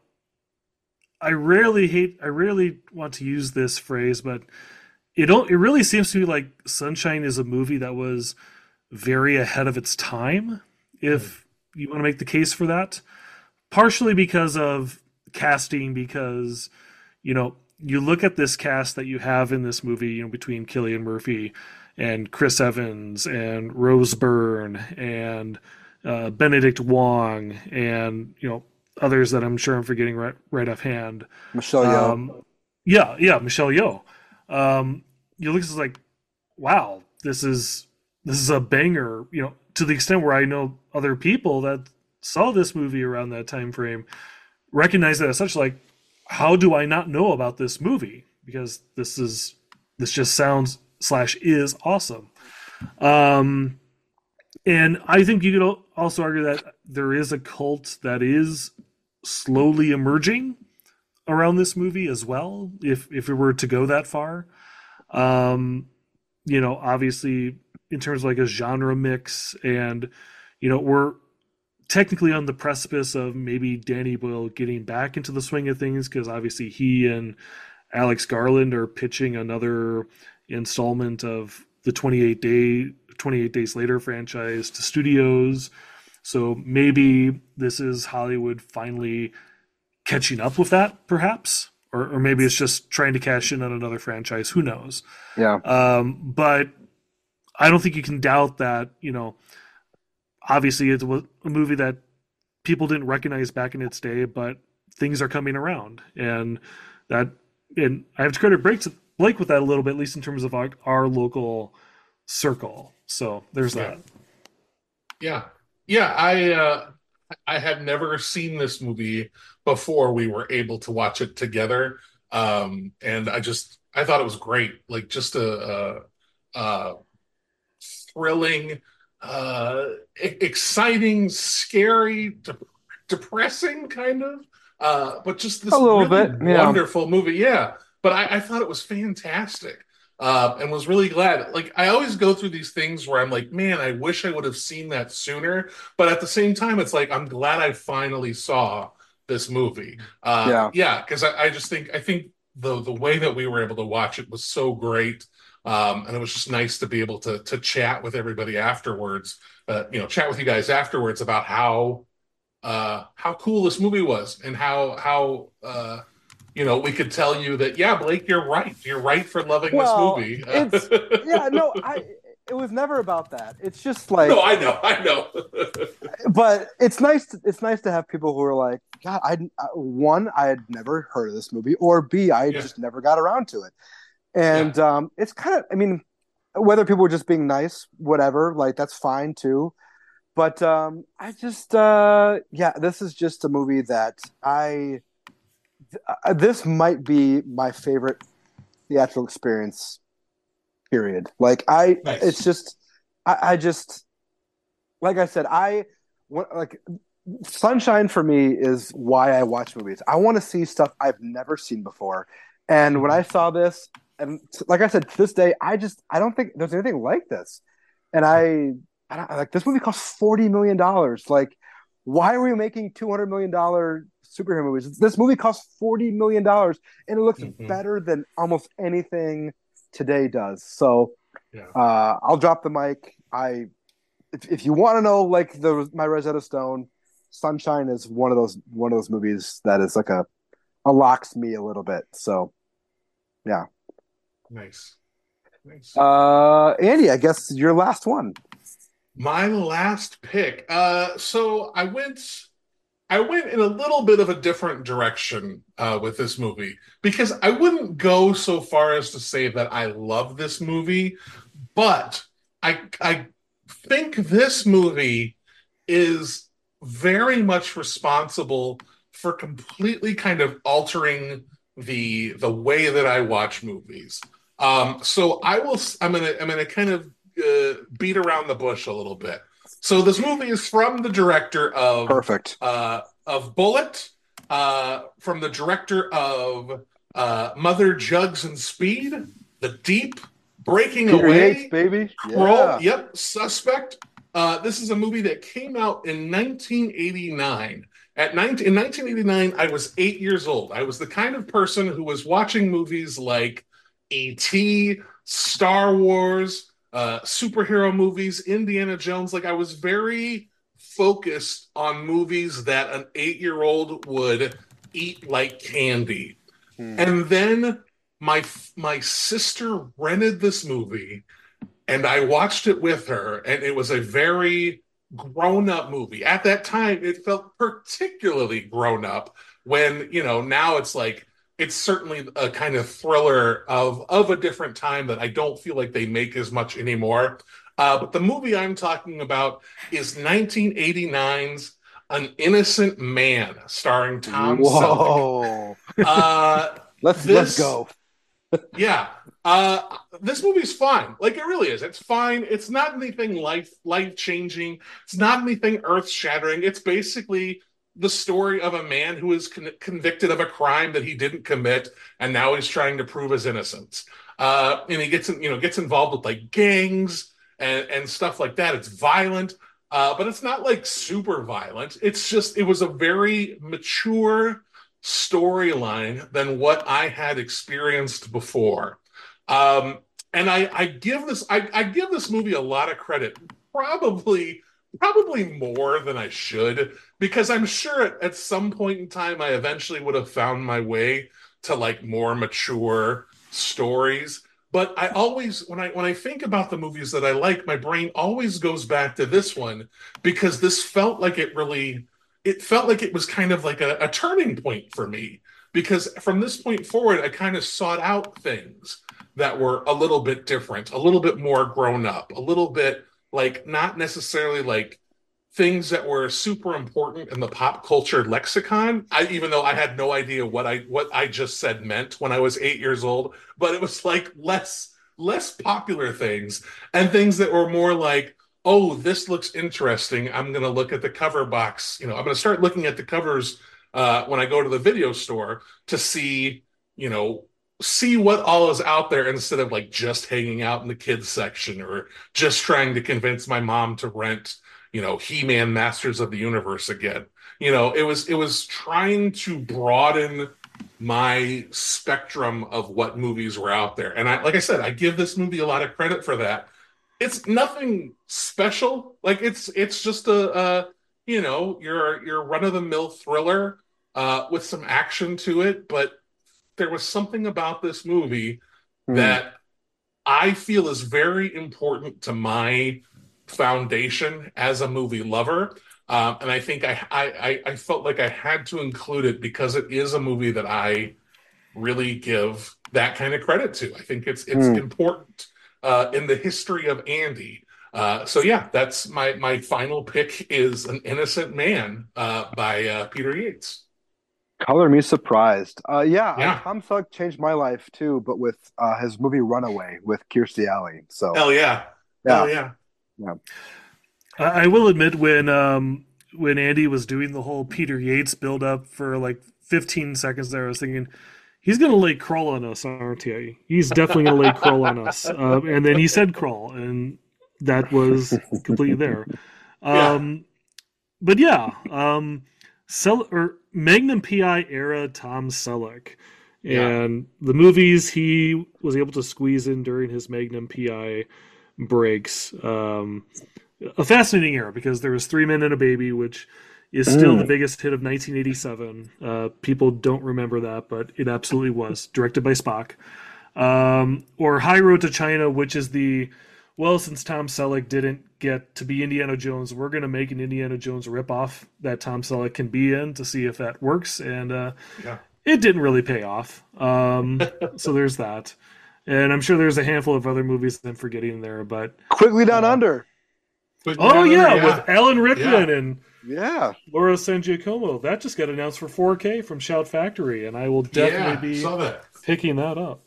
I rarely want to use this phrase, but it really seems to me like Sunshine is a movie that was very ahead of its time, if you want to make the case for that. Partially because of casting, because, you know, you look at this cast that you have in this movie, you know, between Killian Murphy and Chris Evans and Rose Byrne and Benedict Wong and, you know, others that I'm sure I'm forgetting right offhand. Michelle Yeoh. Yeah, Michelle Yeoh. You look at this like, wow, this is a banger. You know, to the extent where I know other people that saw this movie around that time frame recognize that as such. Like, how do I not know about this movie? Because this just sounds slash is awesome. Um, and I think you could also argue that there is a cult that is slowly emerging around this movie as well, if it were to go that far. Um, you know, obviously in terms of like a genre mix, and you know, we're technically on the precipice of maybe Danny Boyle getting back into the swing of things because obviously he and Alex Garland are pitching another installment of the 28 Days Later franchise to studios. So maybe this is Hollywood finally catching up with that, perhaps, or maybe it's just trying to cash in on another franchise. Who knows? Yeah. But I don't think you can doubt that. You know, obviously it's a movie that people didn't recognize back in its day, but things are coming around, and that and I have to credit Blake with that a little bit, at least in terms of our local circle. So there's Yeah. that. Yeah. Yeah. I had never seen this movie before we were able to watch it together. And I thought it was great. Like just a thrilling, exciting, scary, depressing kind of, but just A this little really bit. Yeah. wonderful movie. Yeah. But I thought it was fantastic. and was really glad. Like I always go through these things where I'm like, man, I wish I would have seen that sooner. But at the same time, it's like I'm glad I finally saw this movie. Yeah. Yeah, because I just think I think the way that we were able to watch it was so great. And it was just nice to be able to chat with everybody afterwards. Chat with you guys afterwards about how cool this movie was and how we could tell you that, yeah, Blake, you're right. You're right for loving this Well, movie. it's yeah, no, I it was never about that. It's just No, like, I know. but it's nice to have people who are like, God, one, I had never heard of this movie, or B, I Yeah, just never got around to it. yeah. And it's kind of, I mean, whether people were just being nice, whatever, like that's fine too. But I just, yeah, this is just a movie that this might be my favorite theatrical experience. Period. It's Nice. just, I just, like I said, like Sunshine for me is why I watch movies. I want to see stuff I've never seen before, and when I Mhm. saw this, and like I said, to this day, I don't think there's anything like this. And I don't, like this movie cost $40 million. Like, why are we making $200 million superhero movies? This movie cost $40 million, and it looks Mhm. better than almost anything today does. So Yeah. I'll drop the mic. If you want to know like my Rosetta Stone, Sunshine is one of those movies that is like a locks me a little bit. So yeah. Nice. Nice. Andy, I guess your last one. My last pick. So I went in a little bit of a different direction with this movie because I wouldn't go so far as to say that I love this movie, but I think this movie is very much responsible for completely kind of altering the way that I watch movies. So I'm gonna kind of beat around the bush a little bit. So this movie is from the director Perfect. of Bullet, from the director of Mother Jugs and Speed, The Deep, Breaking Peter Yates, Away, baby. Kroll, Yeah. yep, Suspect. This is a movie that came out in 1989. In 1989, I was 8 years old. I was the kind of person who was watching movies like E.T., Star Wars, superhero movies, Indiana Jones. Like I was very focused on movies that an 8-year-old would eat like candy. Hmm. And then my my sister rented this movie and I watched it with her, and it was a very grown up movie. At that time, it felt particularly grown up when, now it's like, it's certainly a kind of thriller of a different time that I don't feel like they make as much anymore. But the movie I'm talking about is 1989's An Innocent Man, starring Tom Selleck. Whoa. Uh, Let's this go. yeah. This movie's fine. Like it really is. It's fine. It's not anything life changing. It's not anything earth shattering. It's basically the story of a man who is convicted of a crime that he didn't commit, and now he's trying to prove his innocence. And he gets involved with like gangs and stuff like that. It's violent, but it's not like super violent. It was a very mature storyline than what I had experienced before. Um, and I give this movie a lot of credit, probably probably more than I should, because I'm sure at some point in time I eventually would have found my way to like more mature stories. But I always when I think about the movies that I like, my brain always goes back to this one because this felt like it felt like it was kind of like a turning point for me because from this point forward, I kind of sought out things that were a little bit different, a little bit more grown up, a little bit like not necessarily like things that were super important in the pop culture lexicon. Even though I had no idea what I just said meant when I was 8 years old, but it was like less popular things and things that were more like, oh, this looks interesting. I'm going to look at the cover box. I'm going to start looking at the covers when I go to the video store to see, you know, see what all is out there instead of like just hanging out in the kids section or just trying to convince my mom to rent, He-Man Masters of the Universe again. It was trying to broaden my spectrum of what movies were out there. And like I said, I give this movie a lot of credit for that. It's nothing special. Like it's just your run of the mill thriller with some action to it, but there was something about this movie Hmm. that I feel is very important to my foundation as a movie lover. And I think I felt like I had to include it because it is a movie that I really give that kind of credit to. I think it's Hmm. important in the history of Andy. So yeah, that's my final pick is An Innocent Man by Peter Yates. Color me surprised. Yeah, Yeah, Tom Selleck changed my life too, but with his movie Runaway with Kirstie Alley. So hell yeah, yeah, hell yeah. yeah. I will admit when Andy was doing the whole Peter Yates build up for like 15 seconds there, I was thinking he's gonna lay crawl on us, aren't he? He's definitely gonna lay crawl on us. And then he said crawl, and that was completely there. Yeah, Um, but yeah, Magnum PI era Tom Selleck, yeah. and the movies he was able to squeeze in during his Magnum PI breaks. A fascinating era because there was Three Men and a Baby, which is still the Mm. biggest hit of 1987. People don't remember that, but it absolutely was directed by Spock. Or High Road to China, which is since Tom Selleck didn't get to be Indiana Jones, we're going to make an Indiana Jones ripoff that Tom Selleck can be in to see if that works. And Yeah. it didn't really pay off. So there's that. And I'm sure there's a handful of other movies I'm forgetting there, but Quickly Down uh, Under. But oh yeah, yeah, with Alan yeah. Rickman and Yeah. Laura San Giacomo. That just got announced for 4K from Shout Factory, and I will definitely Yeah, be saw that. picking that up.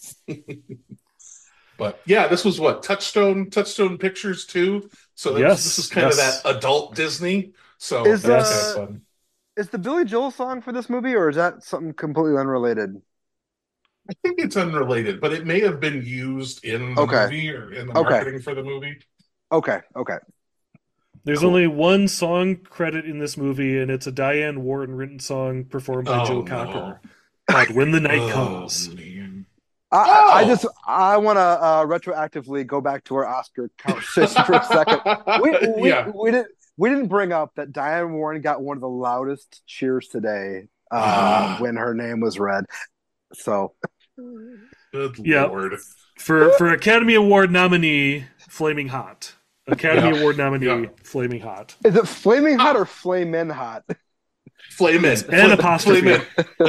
But yeah, this was what Touchstone Pictures too. So this is Yes, kind of that yes, adult Disney. So Is that was kind of yes. fun. is the Billy Joel song for this movie, or is that something completely unrelated? I think it's unrelated, but it may have been used in the Okay. movie or in the Okay. marketing for the movie. Okay. Okay. There's Cool. only one song credit in this movie, and it's a Diane Warren written song performed by Oh Joe no. Cocker called "When the Night Oh Comes." man. I just Oh. I want to retroactively go back to our Oscar conversation for a second. We we Yeah. we didn't we didn't bring up that Diane Warren got one of the loudest cheers today Ah, when her name was read. So good Yeah, Lord. for Academy Award nominee, Flaming Hot. Academy Yeah. Award Yeah. nominee, Flaming Hot. is it flaming hot or Ah, flamin' hot? flame It's in. an Flame apostrophe. in.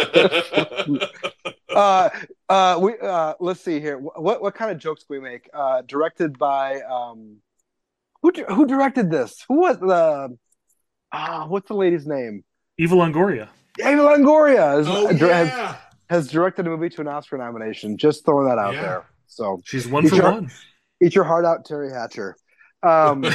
We let's see here. What kind of jokes can we make? Directed by who directed this? Who was the what's the lady's name? Eva Longoria. Ava Longoria Oh has, yeah. has directed a movie to an Oscar nomination. Just throwing that out Yeah. there. So She's one eat for your one. eat your heart out, Terry Hatcher. Um,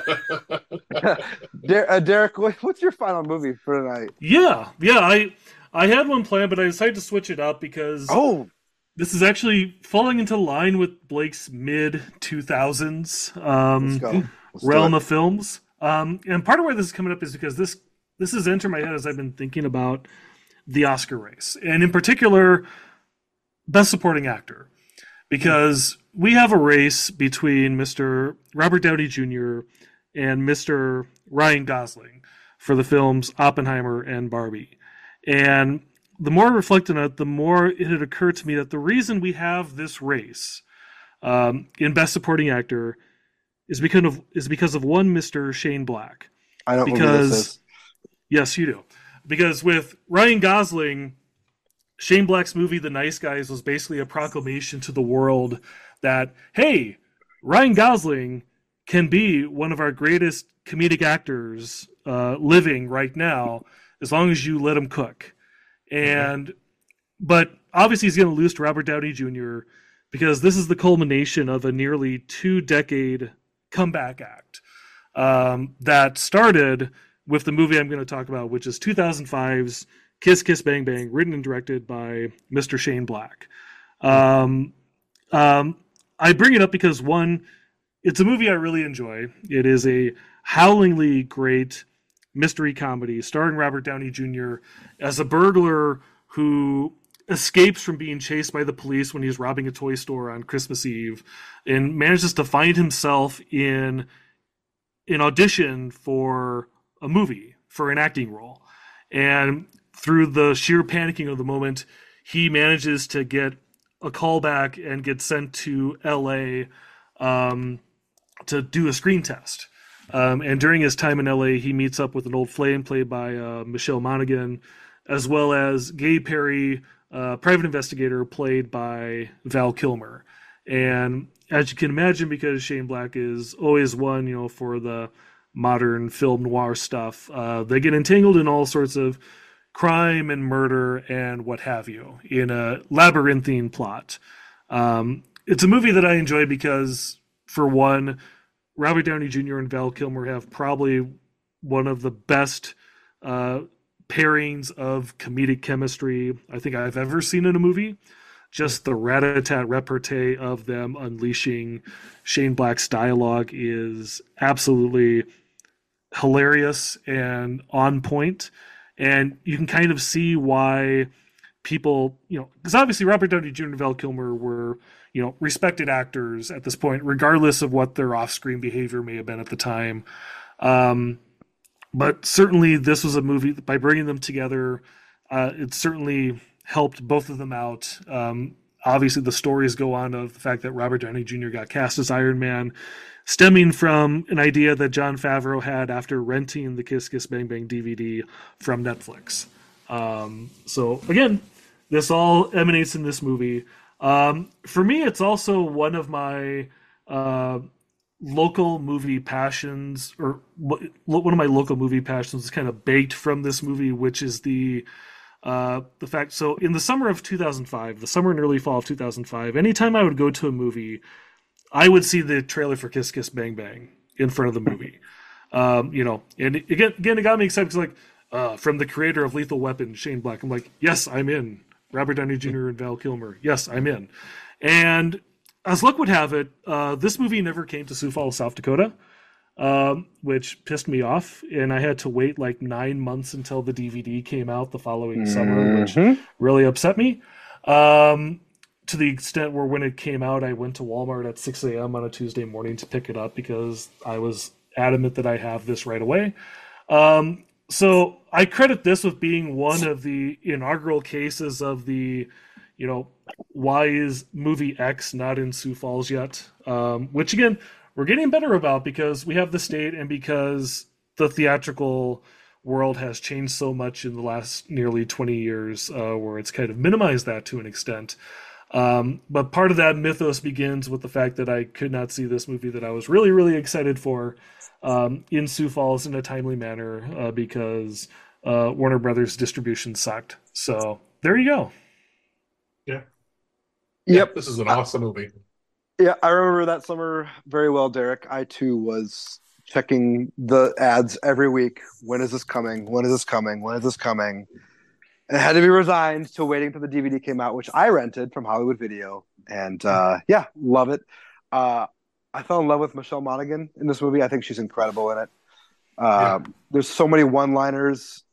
Derek, what's your final movie for tonight? Yeah. I had one planned, but I decided to switch it up because Oh, this is actually falling into line with Blake's mid 2000s let's go. Let's do realm it. of films. And part of why this is coming up is because this has entered my head as I've been thinking about the Oscar race, and in particular, Best Supporting Actor, because we have a race between Mr. Robert Downey Jr. and Mr. Ryan Gosling for the films Oppenheimer and Barbie. And the more I reflect on it, the more it had occurred to me that the reason we have this race in Best Supporting Actor is because of one Mr. Shane Black. I know what movie this Because is. yes, you do. Because with Ryan Gosling, Shane Black's movie The Nice Guys was basically a proclamation to the world that, hey, Ryan Gosling can be one of our greatest comedic actors living right now as long as you let him cook. Mhm. And but obviously he's going to lose to Robert Downey Jr. because this is the culmination of a nearly 2-decade comeback act that started with the movie I'm going to talk about, which is 2005's Kiss Kiss Bang Bang, written and directed by Mr. Shane Black. Um, I bring it up because one, it's a movie I really enjoy. It is a howlingly great mystery comedy starring Robert Downey Jr. as a burglar who escapes from being chased by the police when he's robbing a toy store on Christmas Eve and manages to find himself in an audition for a movie for an acting role. And through the sheer panicking of the moment, he manages to get a callback and get sent to LA um, to do a screen test. And during his time in LA, he meets up with an old flame played by Michelle Monaghan, as well as Gay Perry, private investigator played by Val Kilmer. And as you can imagine, because Shane Black is always one, for the modern film noir stuff, they get entangled in all sorts of crime and murder and what have you in a labyrinthine plot. It's a movie that I enjoy because, for one, Robert Downey Jr. and Val Kilmer have probably one of the best pairings of comedic chemistry I think I've ever seen in a movie. Just the rat-a-tat repartee of them unleashing Shane Black's dialogue is absolutely hilarious and on point. And you can kind of see why people, because obviously Robert Downey Jr. and Val Kilmer were, respected actors at this point, regardless of what their off-screen behavior may have been at the time. But certainly this was a movie, by bringing them together, it certainly helped both of them out. Obviously, the stories go on of the fact that Robert Downey Jr. got cast as Iron Man, stemming from an idea that Jon Favreau had after renting the Kiss Kiss Bang Bang DVD from Netflix. So again, this all emanates in this movie. For me, it's also one of my local movie passions, or one of my local movie passions is kind of baked from this movie, which is the fact. So in the summer of 2005, the summer and early fall of 2005, anytime I would go to a movie, I would see the trailer for Kiss Kiss Bang Bang in front of the movie. And again, it got me excited because, from the creator of Lethal Weapon, Shane Black, I'm like, yes, I'm in. Robert Downey Jr. and Val Kilmer, yes, I'm in. And as luck would have it, this movie never came to Sioux Falls, South Dakota, which pissed me off. And I had to wait like 9 months until the DVD came out the following summer, which really upset me. To the extent where when it came out, I went to Walmart at 6 a.m. on a Tuesday morning to pick it up because I was adamant that I have this right away. So I credit this with being one of the inaugural cases of the, why is movie X not in Sioux Falls yet? Which again, we're getting better about because we have the state and because the theatrical world has changed so much in the last nearly 20 years, where it's kind of minimized that to an extent. But part of that mythos begins with the fact that I could not see this movie that I was really, really excited for in Sioux Falls in a timely manner because Warner Brothers distribution sucked. So there you go. Yeah. Yep. This is an awesome movie. Yeah, I remember that summer very well, Derek. I too was checking the ads every week. When is this coming? When is this coming? When is this coming? And I had to be resigned to waiting till the DVD came out, which I rented from Hollywood Video. And love it. I fell in love with Michelle Monaghan in this movie. I think she's incredible in it. There's so many one-liners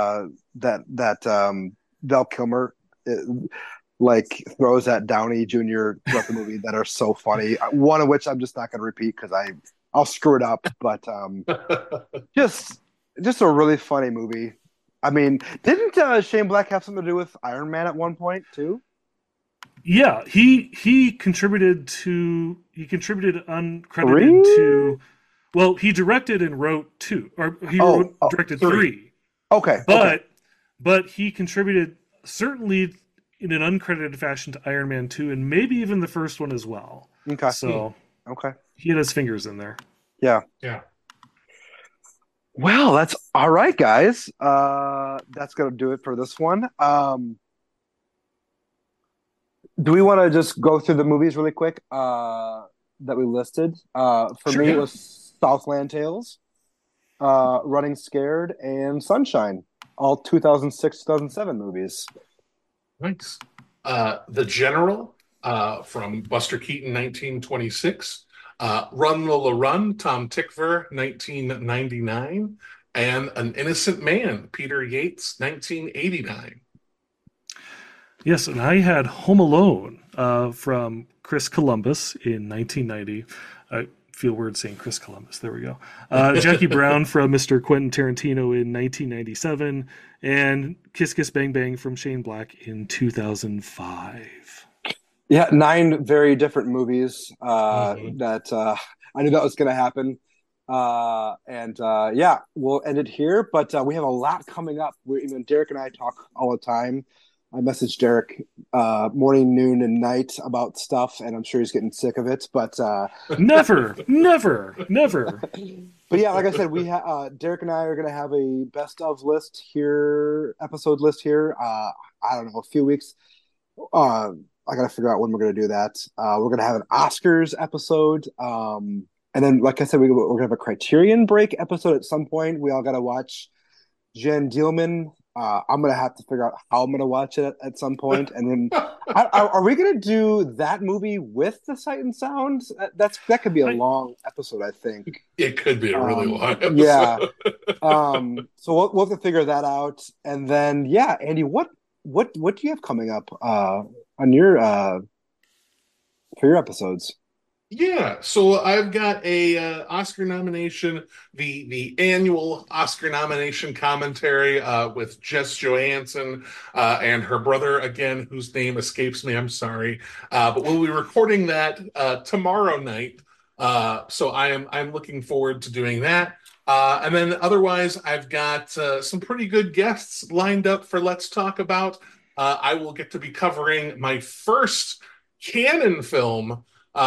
that Val Kilmer throws at Downey Jr. throughout the movie that are so funny. One of which I'm just not going to repeat because I'll screw it up. But just a really funny movie. I mean, didn't Shane Black have something to do with Iron Man at one point too? Yeah, he contributed uncredited to. Well, he directed and wrote two, or directed three. Okay, but he contributed certainly in an uncredited fashion to Iron Man 2 and maybe even the first one as well. Okay, so okay, he had his fingers in there. Yeah. Well, that's all right, guys. That's gonna do it for this one. Do we want to just go through the movies really quick that we listed? For me, it was Southland Tales, Running Scared, and Sunshine, all 2006, 2007 movies. Thanks. The General, from Buster Keaton, 1926. Run Lola Run, Tom Tykwer, 1999. And An Innocent Man, Peter Yates, 1989. Yes, and I had Home Alone from Chris Columbus in 1990. I feel weird saying Chris Columbus. There we go. Jackie Brown from Mr. Quentin Tarantino in 1997, and Kiss Kiss Bang Bang from Shane Black in 2005. Yeah, 9 very different movies Mhm. that I knew that was going to happen. And yeah, we'll end it here, but we have a lot coming up. Derek and I talk all the time. I message Derek morning, noon, and night about stuff, and I'm sure he's getting sick of it. Never, never, never. But yeah, like I said, Derek and I are going to have a best of list here, episode list here. I don't know, a few weeks. I got to figure out when we're going to do that. We're going to have an Oscars episode. And then, like I said, we're going to have a Criterion Break episode at some point. We all got to watch Jen Dielman. I'm going to have to figure out how I'm going to watch it at some point. And then, are we going to do that movie with the Sight and Sound? That could be a long episode, I think. It could be a really long episode. Yeah. So we'll have to figure that out. And then, yeah, Andy, what do you have coming up on your for your episodes? Yeah, so I've got a Oscar nomination, the annual Oscar nomination commentary with Jess Johansson and her brother again, whose name escapes me. I'm sorry, but we'll be recording that tomorrow night. So I'm looking forward to doing that. And then otherwise, I've got some pretty good guests lined up for Let's Talk About. I will get to be covering my first canon film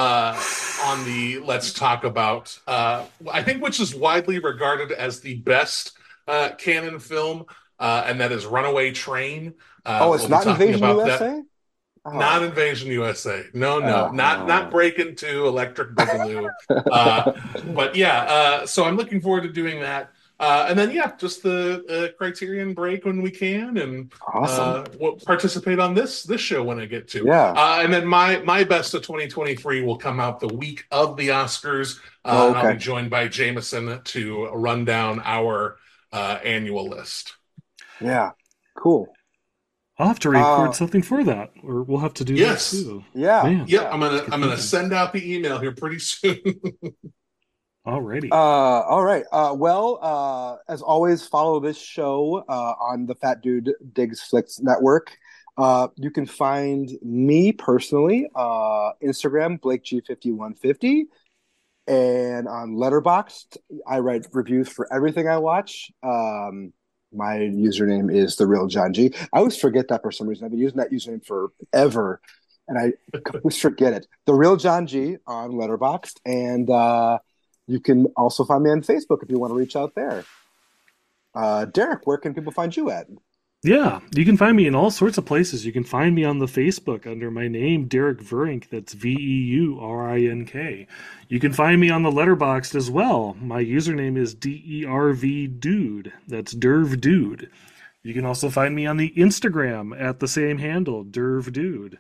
on the Let's Talk About, I think, which is widely regarded as the best canon film, and that is Runaway Train. It's we'll not Invasion about USA? that. Not Invasion USA. No, not Breakin' 2, Electric Boogaloo. But yeah, so I'm looking forward to doing that. And then, yeah, just the Criterion Break when we can, and Awesome. we'll participate on this show when I get to. Yeah. And then my best of 2023 will come out the week of the Oscars, and I'll be joined by Jameson to run down our annual list. Yeah, cool. I'll have to record something for that, or we'll have to do that too. Yeah. Man. Yep. I'm gonna send out the email here pretty soon. Alrighty. All right. Well, as always, follow this show on the Fat Dude Digs Flicks Network. You can find me personally, Instagram, BlakeG5150, and on Letterboxd, I write reviews for everything I watch. My username is The Real John G. I always forget that for some reason. I've been using that username forever, and I always forget it. The Real John G on Letterboxd, and you can also find me on Facebook if you want to reach out there. Derek, where can people find you at? Yeah, you can find me in all sorts of places. You can find me on the Facebook under my name, Derek Verink. That's VEURINK. You can find me on the Letterboxd as well. My username is DERVDude. That's DervDude. You can also find me on the Instagram at the same handle, DervDude.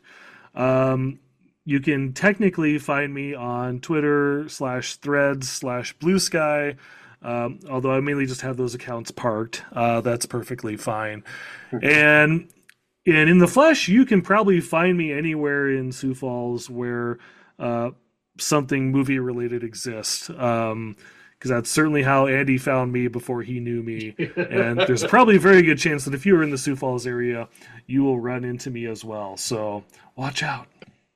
You can technically find me on Twitter/Threads/Blue Sky. Although I mainly just have those accounts parked. That's perfectly fine. And in the flesh, you can probably find me anywhere in Sioux Falls where something movie related exists. Because that's certainly how Andy found me before he knew me. And there's probably a very good chance that if you're in the Sioux Falls area, you will run into me as well. So watch out.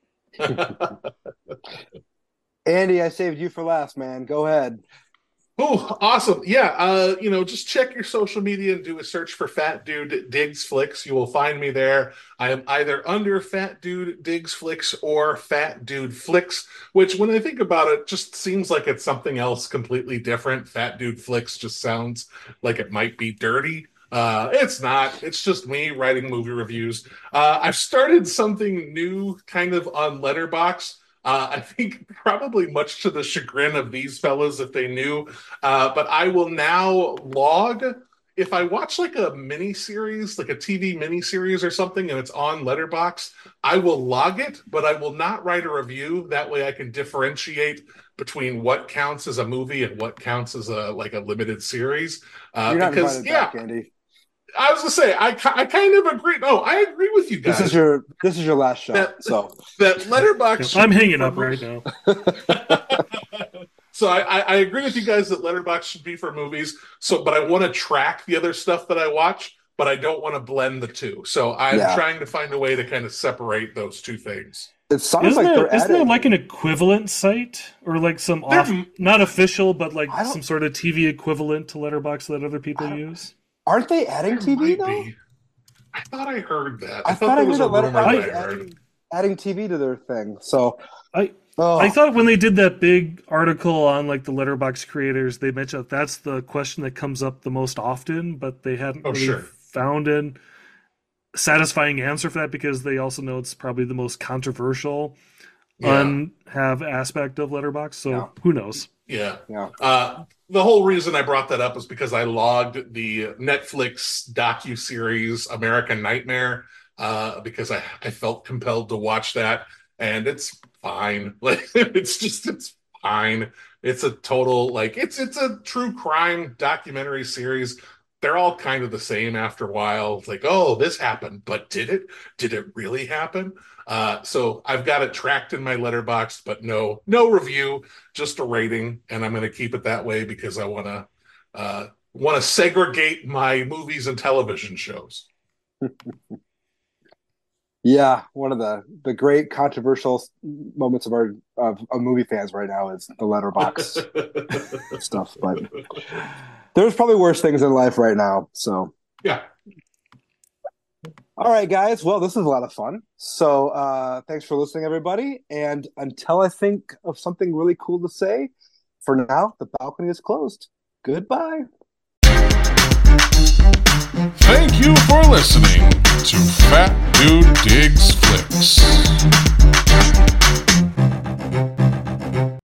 Andy, I saved you for last, man. Go ahead. Oh, awesome. Yeah, just check your social media and do a search for Fat Dude Digs Flicks. You will find me there. I am either under Fat Dude Digs Flicks or Fat Dude Flicks, which when I think about it, just seems like it's something else completely different. Fat Dude Flicks just sounds like it might be dirty. It's not. It's just me writing movie reviews. I've started something new kind of on Letterboxd. I think probably much to the chagrin of these fellows if they knew. But I will now log if I watch like a mini series, like a TV mini series or something, and it's on Letterboxd, I will log it, but I will not write a review. That way, I can differentiate between what counts as a movie and what counts as a limited series. You're not Because invited back, Andy. I was gonna say I kind of agree. No, I agree with you guys. This is your last shot. That Letterboxd. I'm hanging up right now. So I agree with you guys that Letterboxd should be for movies. But I want to track the other stuff that I watch, but I don't want to blend the two. So I'm trying to find a way to kind of separate those two things. It sounds isn't there like an equivalent site or like some not official, but like some sort of TV equivalent to Letterboxd that other people use? Aren't they adding TV though? I thought I heard that. I thought I heard that Letterboxd was adding TV to their thing. So I thought when they did that big article on like the Letterboxd creators, they mentioned that's the question that comes up the most often, but they hadn't found an satisfying answer for that because they also know it's probably the most controversial aspect of Letterboxd. So who knows? Yeah. The whole reason I brought that up was because I logged the Netflix docuseries American Nightmare because I felt compelled to watch that, and it's fine. Like it's fine. It's a total it's a true crime documentary series. They're all kind of the same after a while. It's like, oh, this happened, but did it? Did it really happen? So I've got it tracked in my Letterboxd, but no review, just a rating, and I'm going to keep it that way because I want to segregate my movies and television shows. Yeah, one of the great controversial moments of movie fans right now is the Letterboxd stuff. But there's probably worse things in life right now. So yeah. All right, guys. Well, this is a lot of fun. So thanks for listening, everybody. And until I think of something really cool to say, for now, the balcony is closed. Goodbye. Thank you for listening to Fat Dude Digs Flicks.